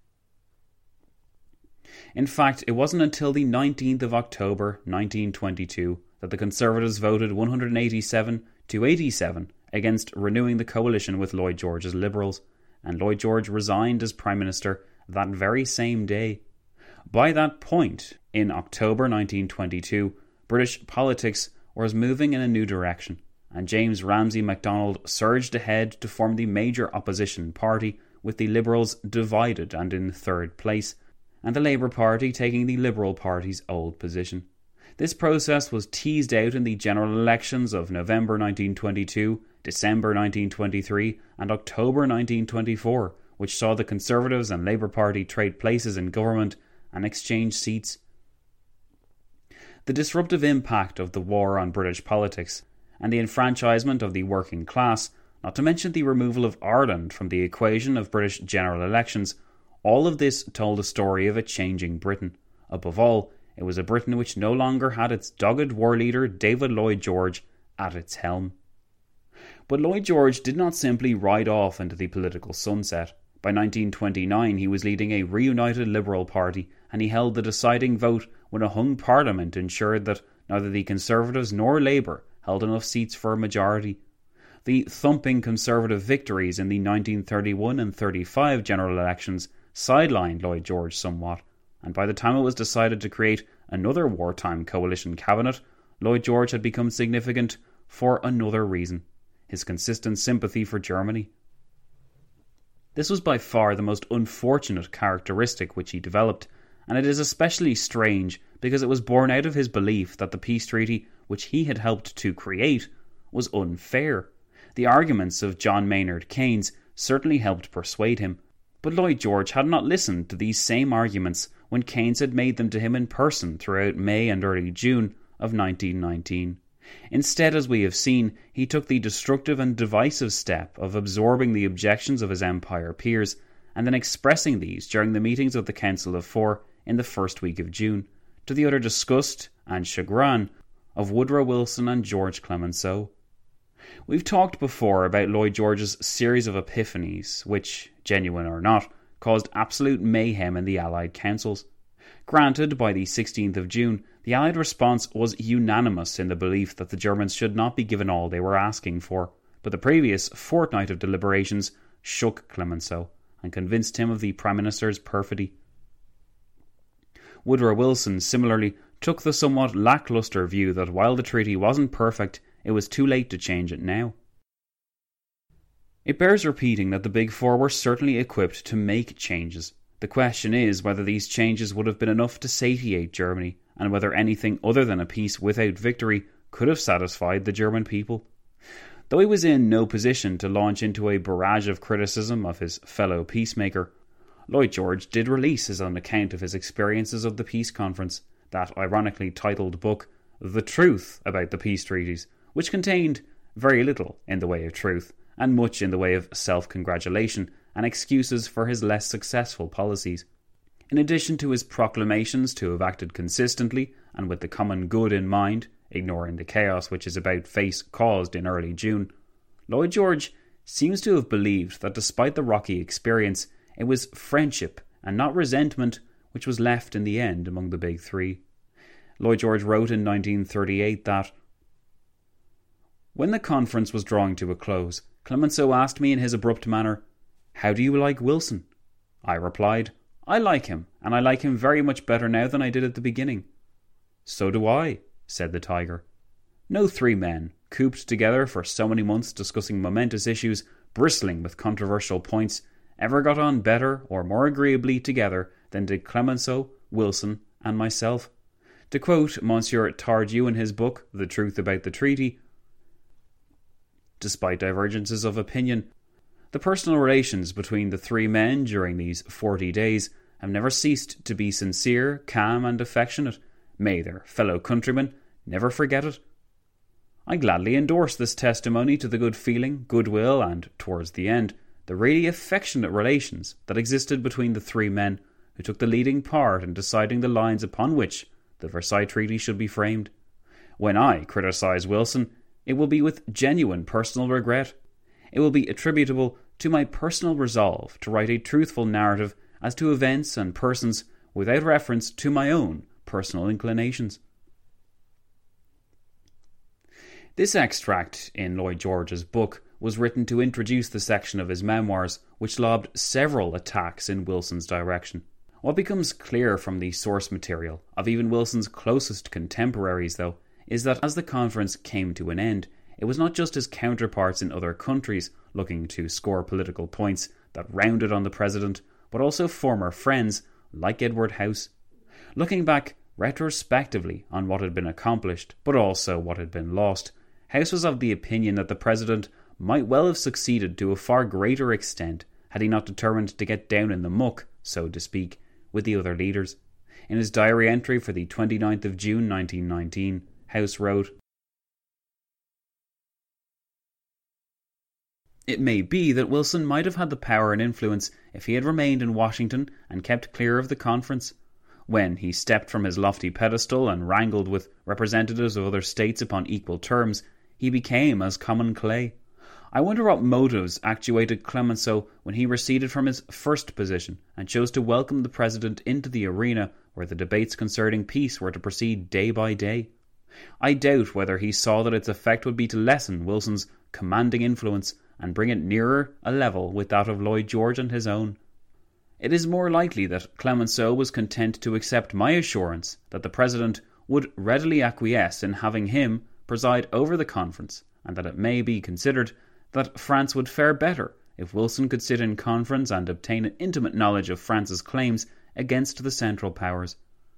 In fact, it wasn't until the 19th of October 1922 that the Conservatives voted 187 to 87 against renewing the coalition with Lloyd George's Liberals, and Lloyd George resigned as Prime Minister that very same day. By that point, in October 1922, British politics was moving in a new direction, and James Ramsay MacDonald surged ahead to form the major opposition party, with the Liberals divided and in third place, and the Labour Party taking the Liberal Party's old position. This process was teased out in the general elections of November 1922, December 1923 and October 1924, which saw the Conservatives and Labour Party trade places in government and exchange seats. The disruptive impact of the war on British politics and the enfranchisement of the working class, not to mention the removal of Ireland from the equation of British general elections, all of this told a story of a changing Britain. Above all, it was a Britain which no longer had its dogged war leader David Lloyd George at its helm. But Lloyd George did not simply ride off into the political sunset. By 1929 he was leading a reunited Liberal Party, and he held the deciding vote when a hung Parliament ensured that neither the Conservatives nor Labour held enough seats for a majority. The thumping Conservative victories in the 1931 and 35 general elections sidelined Lloyd George somewhat, and by the time it was decided to create another wartime coalition cabinet, Lloyd George had become significant for another reason: his consistent sympathy for Germany. This was by far the most unfortunate characteristic which he developed, and it is especially strange because it was born out of his belief that the peace treaty which he had helped to create was unfair. The arguments of John Maynard Keynes certainly helped persuade him, but Lloyd George had not listened to these same arguments when Keynes had made them to him in person throughout May and early June of 1919. Instead, as we have seen, he took the destructive and divisive step of absorbing the objections of his Empire peers and then expressing these during the meetings of the Council of Four in the first week of June, to the utter disgust and chagrin of Woodrow Wilson and George Clemenceau. We've talked before about Lloyd George's series of epiphanies, which, genuine or not, caused absolute mayhem in the Allied councils. Granted, by the 16th of June, the Allied response was unanimous in the belief that the Germans should not be given all they were asking for, but the previous fortnight of deliberations shook Clemenceau and convinced him of the Prime Minister's perfidy. Woodrow Wilson similarly took the somewhat lacklustre view that while the treaty wasn't perfect, it was too late to change it now. It bears repeating that the Big Four were certainly equipped to make changes. The question is whether these changes would have been enough to satiate Germany, and whether anything other than a peace without victory could have satisfied the German people. Though he was in no position to launch into a barrage of criticism of his fellow peacemaker, Lloyd George did release his own account of his experiences of the peace conference, that ironically titled book, The Truth About the Peace Treaties, which contained very little in the way of truth, and much in the way of self-congratulation and excuses for his less successful policies. In addition to his proclamations to have acted consistently and with the common good in mind, ignoring the chaos which his about-face caused in early June, Lloyd George seems to have believed that despite the rocky experience, it was friendship and not resentment which was left in the end among the Big Three. Lloyd George wrote in 1938 that, "When the conference was drawing to a close, Clemenceau asked me in his abrupt manner, 'How do you like Wilson?' I replied, 'I like him, and I like him very much better now than I did at the beginning.' 'So do I,' said the Tiger. No three men, cooped together for so many months discussing momentous issues, bristling with controversial points, ever got on better or more agreeably together than did Clemenceau, Wilson, and myself. To quote Monsieur Tardieu in his book, The Truth About the Treaty, despite divergences of opinion, the personal relations between the three men during these 40 days have never ceased to be sincere, calm, and affectionate. May their fellow countrymen never forget it. I gladly endorse this testimony to the good feeling, goodwill, and, towards the end, the really affectionate relations that existed between the three men who took the leading part in deciding the lines upon which the Versailles Treaty should be framed. When I criticise Wilson, it will be with genuine personal regret. It will be attributable to my personal resolve to write a truthful narrative as to events and persons without reference to my own personal inclinations." This extract in Lloyd George's book was written to introduce the section of his memoirs which lobbed several attacks in Wilson's direction. What becomes clear from the source material of even Wilson's closest contemporaries, though, is that as the conference came to an end, it was not just his counterparts in other countries looking to score political points that rounded on the president, but also former friends like Edward House. Looking back retrospectively on what had been accomplished, but also what had been lost, House was of the opinion that the president might well have succeeded to a far greater extent had he not determined to get down in the muck, so to speak, with the other leaders. In his diary entry for the 29th of June 1919, House wrote, "It may be that Wilson might have had the power and influence if he had remained in Washington and kept clear of the conference. When he stepped from his lofty pedestal and wrangled with representatives of other states upon equal terms, he became as common clay. I wonder what motives actuated Clemenceau when he receded from his first position and chose to welcome the president into the arena where the debates concerning peace were to proceed day by day. I doubt whether he saw that its effect would be to lessen Wilson's commanding influence and bring it nearer a level with that of Lloyd George and his own. It is more likely that Clemenceau was content to accept my assurance that the President would readily acquiesce in having him preside over the conference, and that it may be considered that France would fare better if Wilson could sit in conference and obtain an intimate knowledge of France's claims against the Central Powers.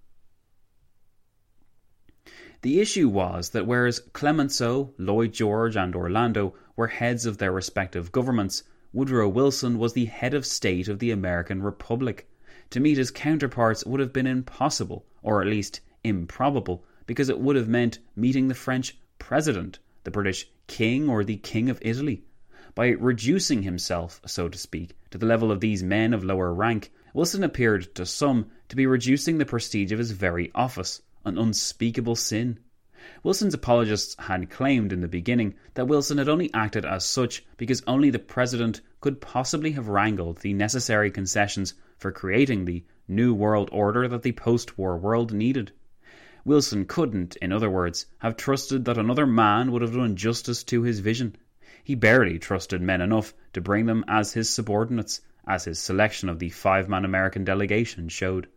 The issue was that whereas Clemenceau, Lloyd George and Orlando were heads of their respective governments, Woodrow Wilson was the head of state of the American Republic. To meet his counterparts would have been impossible, or at least improbable, because it would have meant meeting the French President, the British King, or the King of Italy. By reducing himself, so to speak, to the level of these men of lower rank, Wilson appeared to some to be reducing the prestige of his very office, an unspeakable sin. Wilson's apologists had claimed in the beginning that Wilson had only acted as such because only the President could possibly have wrangled the necessary concessions for creating the new world order that the post-war world needed. Wilson couldn't, in other words, have trusted that another man would have done justice to his vision. He barely trusted men enough to bring them as his subordinates, as his selection of the 5-man American delegation showed.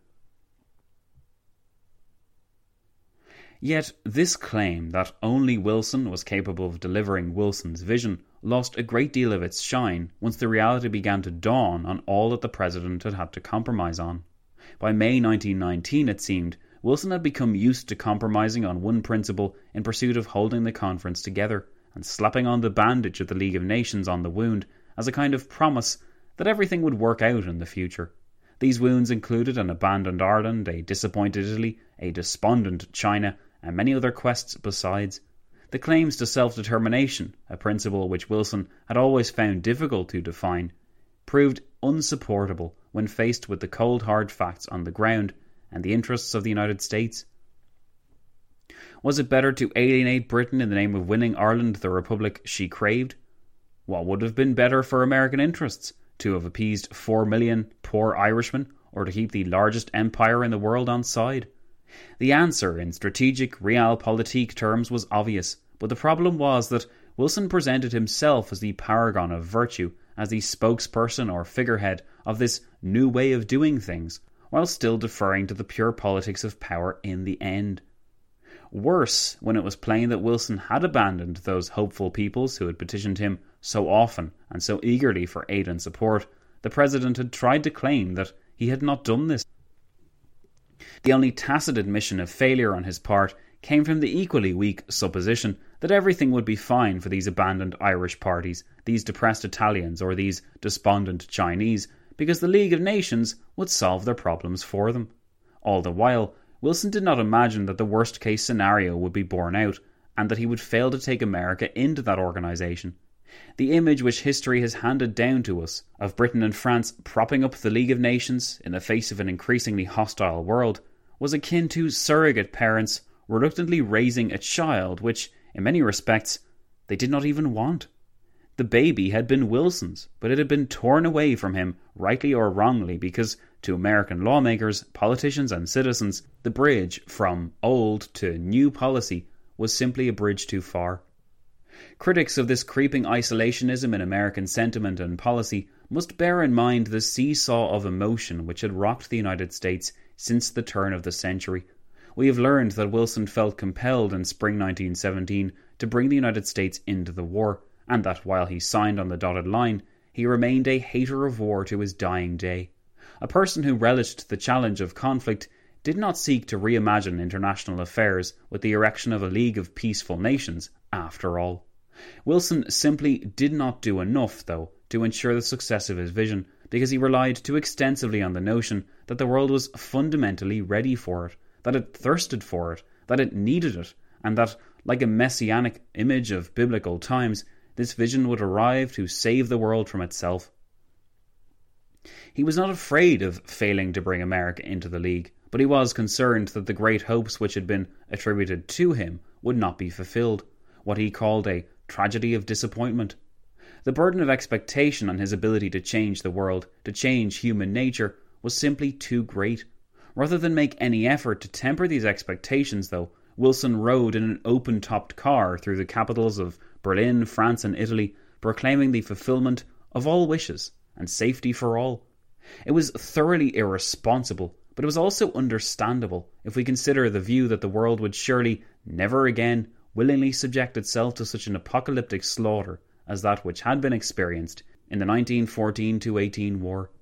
Yet this claim that only Wilson was capable of delivering Wilson's vision lost a great deal of its shine once the reality began to dawn on all that the President had had to compromise on. By May 1919, it seemed, Wilson had become used to compromising on one principle in pursuit of holding the conference together, and slapping on the bandage of the League of Nations on the wound as a kind of promise that everything would work out in the future. These wounds included an abandoned Ireland, a disappointed Italy, a despondent China, and many other quests besides. The claims to self-determination, a principle which Wilson had always found difficult to define, proved unsupportable when faced with the cold hard facts on the ground and the interests of the United States. Was it better to alienate Britain in the name of winning Ireland the republic she craved? What would have been better for American interests? To have appeased 4 million poor Irishmen, or to keep the largest empire in the world on side? The answer in strategic realpolitik terms was obvious, but the problem was that Wilson presented himself as the paragon of virtue, as the spokesperson or figurehead of this new way of doing things, while still deferring to the pure politics of power in the end. Worse, when it was plain that Wilson had abandoned those hopeful peoples who had petitioned him so often and so eagerly for aid and support, the President had tried to claim that he had not done this. The only tacit admission of failure on his part came from the equally weak supposition that everything would be fine for these abandoned Irish parties, these depressed Italians, or these despondent Chinese, because the League of Nations would solve their problems for them. All the while, Wilson did not imagine that the worst-case scenario would be borne out, and that he would fail to take America into that organisation. The image which history has handed down to us of Britain and France propping up the League of Nations in the face of an increasingly hostile world was akin to surrogate parents reluctantly raising a child which, in many respects, they did not even want. The baby had been Wilson's, but it had been torn away from him, rightly or wrongly, because to American lawmakers, politicians and citizens, the bridge from old to new policy was simply a bridge too far. Critics of this creeping isolationism in American sentiment and policy must bear in mind the seesaw of emotion which had rocked the United States since the turn of the century. We have learned that Wilson felt compelled in spring 1917 to bring the United States into the war, and that while he signed on the dotted line, he remained a hater of war to his dying day. A person who relished the challenge of conflict did not seek to reimagine international affairs with the erection of a League of Peaceful Nations, after all. Wilson simply did not do enough, though, to ensure the success of his vision, because he relied too extensively on the notion that the world was fundamentally ready for it, that it thirsted for it, that it needed it, and that, like a messianic image of biblical times, this vision would arrive to save the world from itself. He was not afraid of failing to bring America into the League, but he was concerned that the great hopes which had been attributed to him would not be fulfilled, what he called a tragedy of disappointment. The burden of expectation on his ability to change the world, to change human nature, was simply too great. Rather than make any effort to temper these expectations, though, Wilson rode in an open-topped car through the capitals of Berlin, France and Italy, proclaiming the fulfillment of all wishes and safety for all. It was thoroughly irresponsible, but it was also understandable if we consider the view that the world would surely never again willingly subject itself to such an apocalyptic slaughter as that which had been experienced in the 1914-18 war.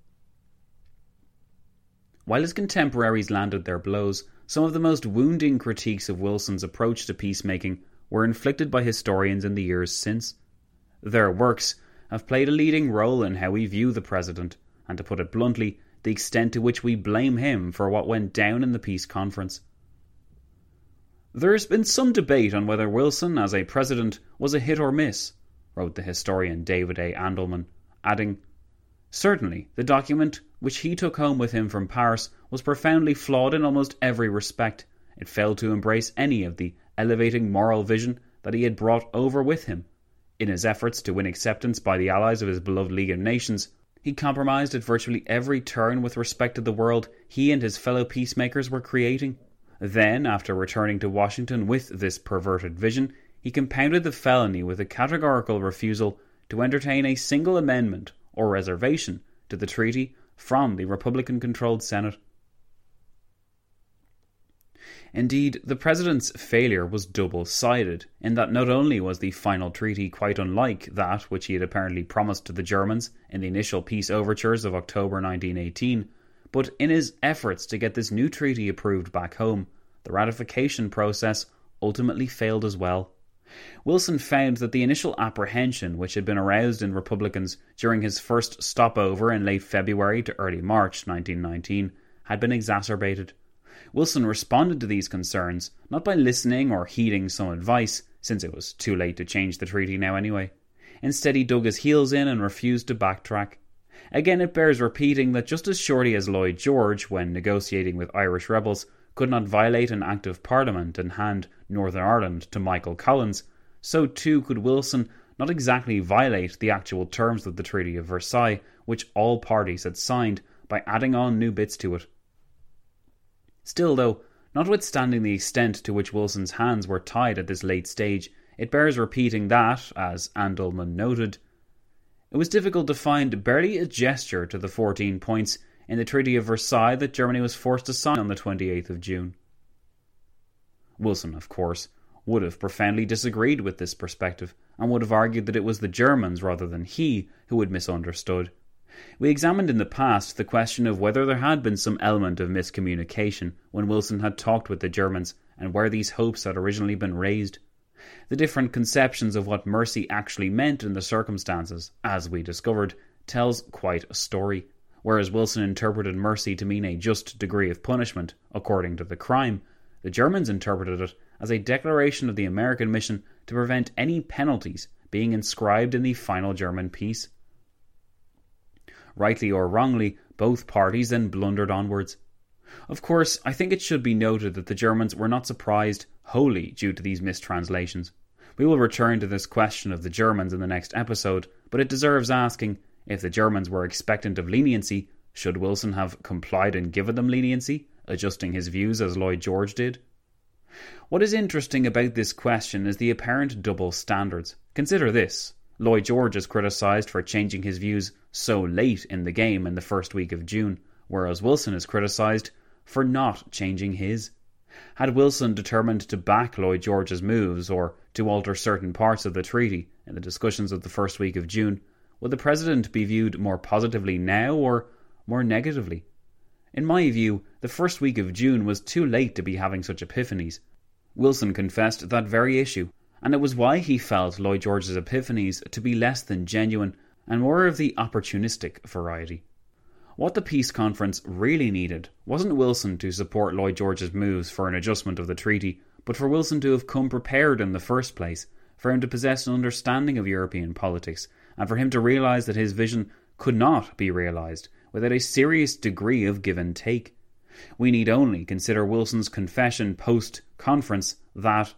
While his contemporaries landed their blows, some of the most wounding critiques of Wilson's approach to peacemaking were inflicted by historians in the years since. Their works have played a leading role in how we view the president, and to put it bluntly, the extent to which we blame him for what went down in the peace conference. "There has been some debate on whether Wilson as a president was a hit or miss," wrote the historian David A. Andelman, adding, "Certainly, the document which he took home with him from Paris was profoundly flawed in almost every respect. It failed to embrace any of the elevating moral vision that he had brought over with him. In his efforts to win acceptance by the allies of his beloved League of Nations, he compromised at virtually every turn with respect to the world he and his fellow peacemakers were creating. Then, after returning to Washington with this perverted vision, he compounded the felony with a categorical refusal to entertain a single amendment or reservation to the treaty from the Republican-controlled Senate." Indeed, the president's failure was double-sided, in that not only was the final treaty quite unlike that which he had apparently promised to the Germans in the initial peace overtures of October 1918, but in his efforts to get this new treaty approved back home, the ratification process ultimately failed as well. Wilson found that the initial apprehension which had been aroused in Republicans during his first stopover in late February to early March 1919 had been exacerbated. Wilson responded to these concerns not by listening or heeding some advice, since it was too late to change the treaty now anyway. Instead, he dug his heels in and refused to backtrack. Again, it bears repeating that just as surely as Lloyd George, when negotiating with Irish rebels, could not violate an Act of Parliament and hand Northern Ireland to Michael Collins, so too could Wilson not exactly violate the actual terms of the Treaty of Versailles, which all parties had signed, by adding on new bits to it. Still, though, notwithstanding the extent to which Wilson's hands were tied at this late stage, it bears repeating that, as Andelman noted, it was difficult to find barely a gesture to the 14 points in the Treaty of Versailles that Germany was forced to sign on the 28th of June. Wilson, of course, would have profoundly disagreed with this perspective, and would have argued that it was the Germans rather than he who had misunderstood. We examined in the past the question of whether there had been some element of miscommunication when Wilson had talked with the Germans, and where these hopes had originally been raised. The different conceptions of what mercy actually meant in the circumstances, as we discovered, tells quite a story. Whereas Wilson interpreted mercy to mean a just degree of punishment according to the crime, the Germans interpreted it as a declaration of the American mission to prevent any penalties being inscribed in the final German peace. Rightly or wrongly, both parties then blundered onwards. Of course, I think it should be noted that the Germans were not surprised wholly due to these mistranslations. We will return to this question of the Germans in the next episode, but it deserves asking, if the Germans were expectant of leniency, should Wilson have complied and given them leniency, adjusting his views as Lloyd George did? What is interesting about this question is the apparent double standards. Consider this. Lloyd George is criticised for changing his views so late in the game in the first week of June, whereas Wilson is criticised for not changing his. Had Wilson determined to back Lloyd George's moves or to alter certain parts of the treaty in the discussions of the first week of June, would the President be viewed more positively now or more negatively? In my view, the first week of June was too late to be having such epiphanies. Wilson confessed that very issue, and it was why he felt Lloyd George's epiphanies to be less than genuine and more of the opportunistic variety. What the peace conference really needed wasn't Wilson to support Lloyd George's moves for an adjustment of the treaty, but for Wilson to have come prepared in the first place, for him to possess an understanding of European politics, and for him to realise that his vision could not be realised without a serious degree of give and take. We need only consider Wilson's confession post-conference that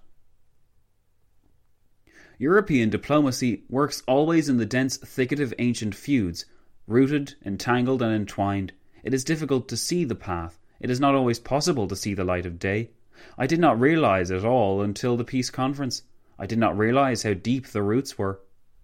European diplomacy works always in the dense thicket of ancient feuds, rooted, entangled and entwined. It is difficult to see the path. It is not always possible to see the light of day. I did not realise it all until the peace conference. I did not realise how deep the roots were.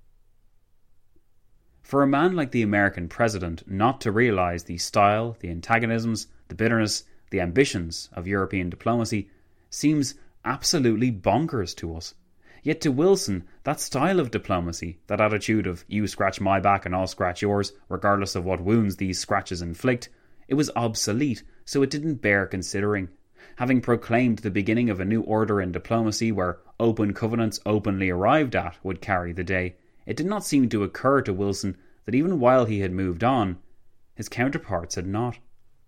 For a man like the American president not to realise the style, the antagonisms, the bitterness, the ambitions of European diplomacy seems absolutely bonkers to us. Yet to Wilson, that style of diplomacy, that attitude of you scratch my back and I'll scratch yours, regardless of what wounds these scratches inflict, it was obsolete, so it didn't bear considering. Having proclaimed the beginning of a new order in diplomacy where open covenants openly arrived at would carry the day, it did not seem to occur to Wilson that even while he had moved on, his counterparts had not.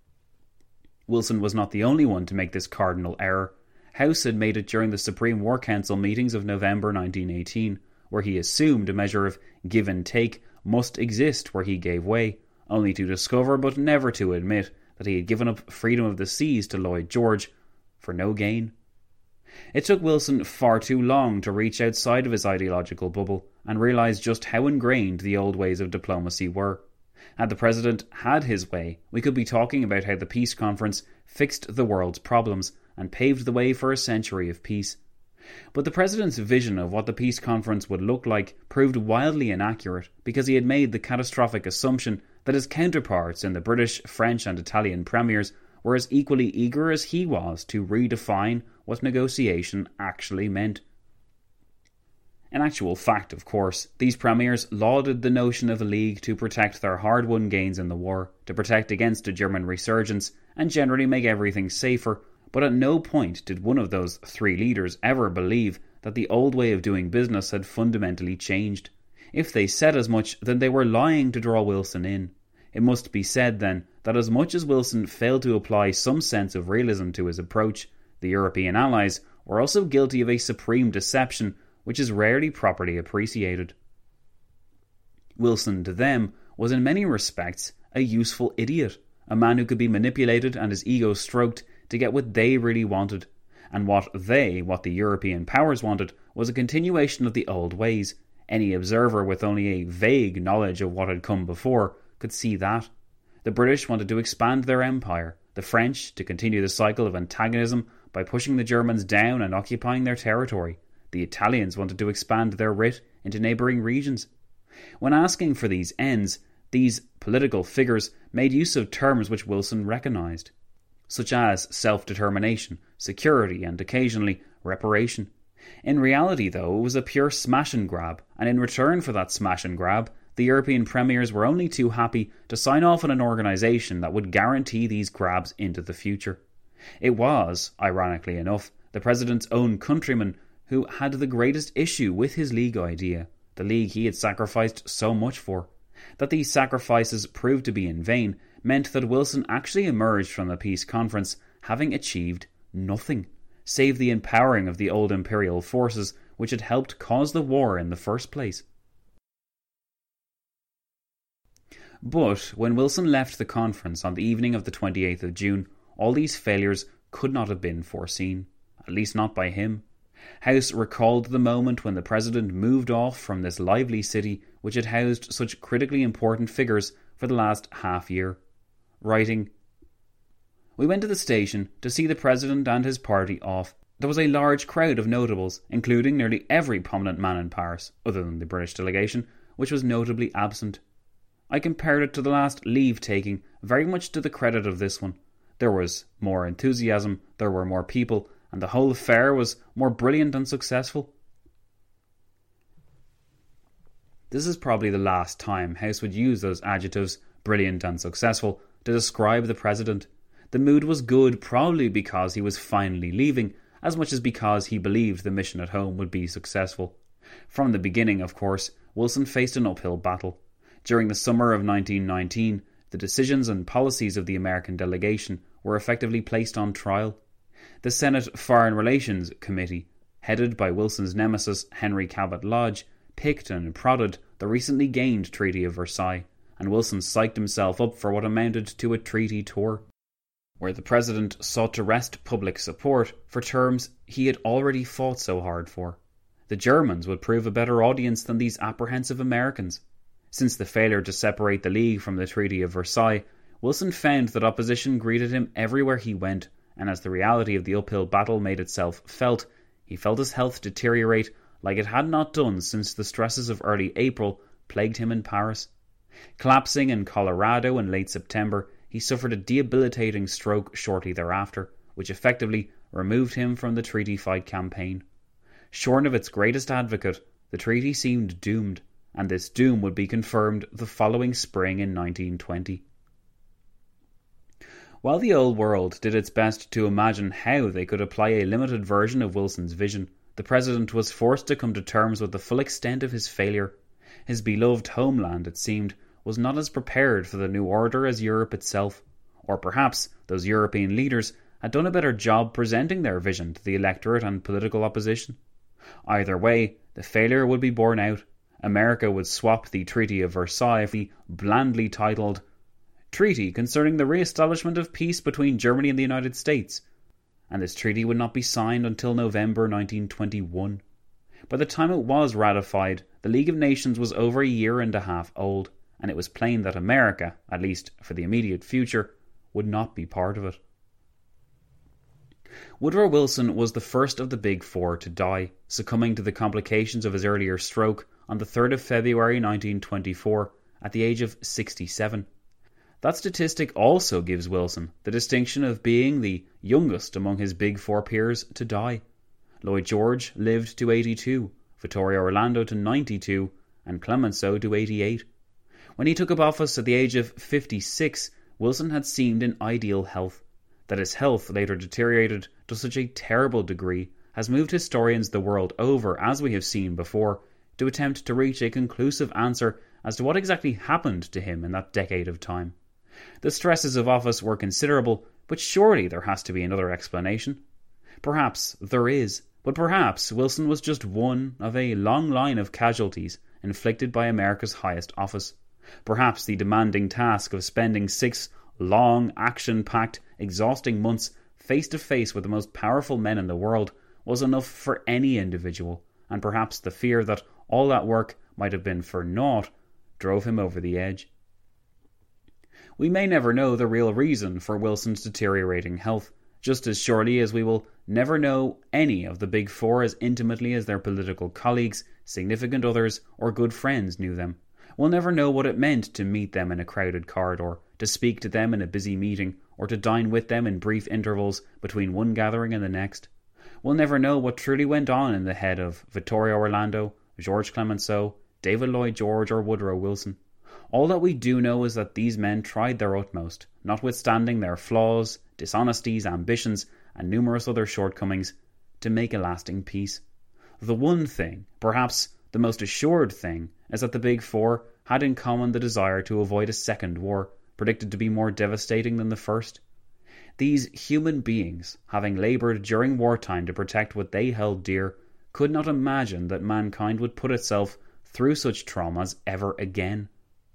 Wilson was not the only one to make this cardinal error. House had made it during the Supreme War Council meetings of November 1918, where he assumed a measure of give and take must exist where he gave way, only to discover but never to admit that he had given up freedom of the seas to Lloyd George for no gain. It took Wilson far too long to reach outside of his ideological bubble and realise just how ingrained the old ways of diplomacy were. Had the President had his way, we could be talking about how the peace conference fixed the world's problems and paved the way for a century of peace. But the President's vision of what the peace conference would look like proved wildly inaccurate because he had made the catastrophic assumption that his counterparts in the British, French and Italian premiers were as equally eager as he was to redefine what negotiation actually meant. In actual fact, of course, these premiers lauded the notion of a league to protect their hard-won gains in the war, to protect against a German resurgence, and generally make everything safer, but at no point did one of those three leaders ever believe that the old way of doing business had fundamentally changed. If they said as much, then they were lying to draw Wilson in. It must be said, then, that as much as Wilson failed to apply some sense of realism to his approach, the European allies were also guilty of a supreme deception which is rarely properly appreciated. Wilson, to them, was in many respects a useful idiot, a man who could be manipulated and his ego stroked to get what they really wanted. And what the European powers wanted, was a continuation of the old ways. Any observer with only a vague knowledge of what had come before could see that. The British wanted to expand their empire, the French to continue the cycle of antagonism by pushing the Germans down and occupying their territory. The Italians wanted to expand their writ into neighbouring regions. When asking for these ends, these political figures made use of terms which Wilson recognised, such as self-determination, security and occasionally reparation. In reality, though, it was a pure smash and grab, and in return for that smash and grab, the European premiers were only too happy to sign off on an organisation that would guarantee these grabs into the future. It was, ironically enough, the President's own countrymen who had the greatest issue with his League idea, the League he had sacrificed so much for. That these sacrifices proved to be in vain meant that Wilson actually emerged from the peace conference having achieved nothing, save the empowering of the old imperial forces which had helped cause the war in the first place. But when Wilson left the conference on the evening of the 28th of June, all these failures could not have been foreseen, at least not by him. House recalled the moment when the President moved off from this lively city which had housed such critically important figures for the last half year, writing, "We went to the station to see the President and his party off. There was a large crowd of notables, including nearly every prominent man in Paris, other than the British delegation, which was notably absent. I compared it to the last leave-taking, very much to the credit of this one. There was more enthusiasm, there were more people, and the whole affair was more brilliant and successful." This is probably the last time House would use those adjectives, brilliant and successful, to describe the President. The mood was good probably because he was finally leaving, as much as because he believed the mission at home would be successful. From the beginning, of course, Wilson faced an uphill battle. During the summer of 1919, the decisions and policies of the American delegation were effectively placed on trial. The Senate Foreign Relations Committee, headed by Wilson's nemesis Henry Cabot Lodge, picked and prodded the recently gained Treaty of Versailles, and Wilson psyched himself up for what amounted to a treaty tour, where the President sought to wrest public support for terms he had already fought so hard for. The Germans would prove a better audience than these apprehensive Americans. Since the failure to separate the League from the Treaty of Versailles, Wilson found that opposition greeted him everywhere he went, and as the reality of the uphill battle made itself felt, he felt his health deteriorate like it had not done since the stresses of early April plagued him in Paris. Collapsing in Colorado in late September, he suffered a debilitating stroke shortly thereafter, which effectively removed him from the treaty fight campaign. Shorn of its greatest advocate, the treaty seemed doomed, and this doom would be confirmed the following spring in 1920. While the old world did its best to imagine how they could apply a limited version of Wilson's vision, the President was forced to come to terms with the full extent of his failure. His beloved homeland, it seemed, was not as prepared for the new order as Europe itself, or perhaps those European leaders had done a better job presenting their vision to the electorate and political opposition. Either way, the failure would be borne out. America would swap the Treaty of Versailles for the blandly titled Treaty Concerning the Re-establishment of Peace between Germany and the United States, and this treaty would not be signed until November 1921. By the time it was ratified, the League of Nations was over a year and a half old, and it was plain that America, at least for the immediate future, would not be part of it. Woodrow Wilson was the first of the Big Four to die, succumbing to the complications of his earlier stroke on the 3rd of February 1924 at the age of 67. That statistic also gives Wilson the distinction of being the youngest among his Big Four peers to die. Lloyd George lived to 82, Vittorio Orlando to 92, and Clemenceau to 88. When he took up office at the age of 56, Wilson had seemed in ideal health. That his health later deteriorated to such a terrible degree has moved historians the world over, as we have seen before, to attempt to reach a conclusive answer as to what exactly happened to him in that decade of time. The stresses of office were considerable, but surely there has to be another explanation. Perhaps there is, but perhaps Wilson was just one of a long line of casualties inflicted by America's highest office. Perhaps the demanding task of spending 6 long, action-packed, exhausting months face-to-face with the most powerful men in the world was enough for any individual, and perhaps the fear that all that work might have been for naught drove him over the edge. We may never know the real reason for Wilson's deteriorating health, just as surely as we will never know any of the Big Four as intimately as their political colleagues, significant others, or good friends knew them. We'll never know what it meant to meet them in a crowded corridor, to speak to them in a busy meeting, or to dine with them in brief intervals between one gathering and the next. We'll never know what truly went on in the head of Vittorio Orlando, George Clemenceau, David Lloyd George, or Woodrow Wilson. All that we do know is that these men tried their utmost, notwithstanding their flaws, dishonesties, ambitions, and numerous other shortcomings, to make a lasting peace. The one thing, perhaps the most assured thing, is that the Big Four had in common the desire to avoid a second war, predicted to be more devastating than the first. These human beings, having laboured during wartime to protect what they held dear, could not imagine that mankind would put itself through such traumas ever again.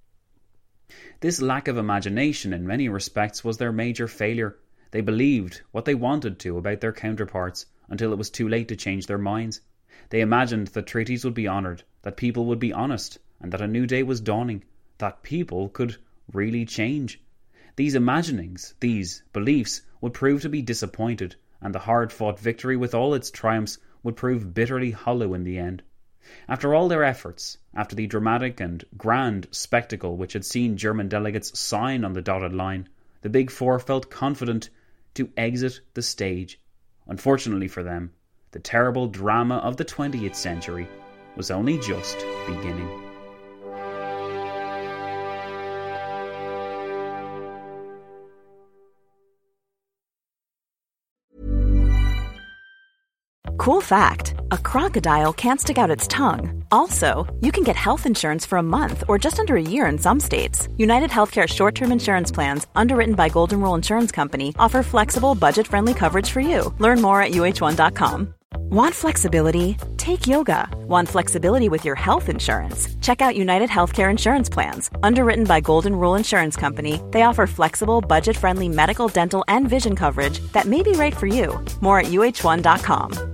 This lack of imagination in many respects was their major failure. They believed what they wanted to about their counterparts until it was too late to change their minds. They imagined that treaties would be honoured, that people would be honest, and that a new day was dawning, that people could really change. These imaginings, these beliefs, would prove to be disappointed, and the hard-fought victory with all its triumphs would prove bitterly hollow in the end. After all their efforts, after the dramatic and grand spectacle which had seen German delegates sign on the dotted line, the Big Four felt confident to exit the stage. Unfortunately for them, the terrible drama of the 20th century was only just beginning. Cool fact, a crocodile can't stick out its tongue. Also, you can get health insurance for a month or just under a year in some states. United Healthcare short-term insurance plans, underwritten by Golden Rule Insurance Company, offer flexible, budget-friendly coverage for you. Learn more at UH1.com. Want flexibility? Take yoga. Want flexibility with your health insurance? Check out United Healthcare Insurance Plans. Underwritten by Golden Rule Insurance Company, they offer flexible, budget-friendly medical, dental, and vision coverage that may be right for you. More at UH1.com.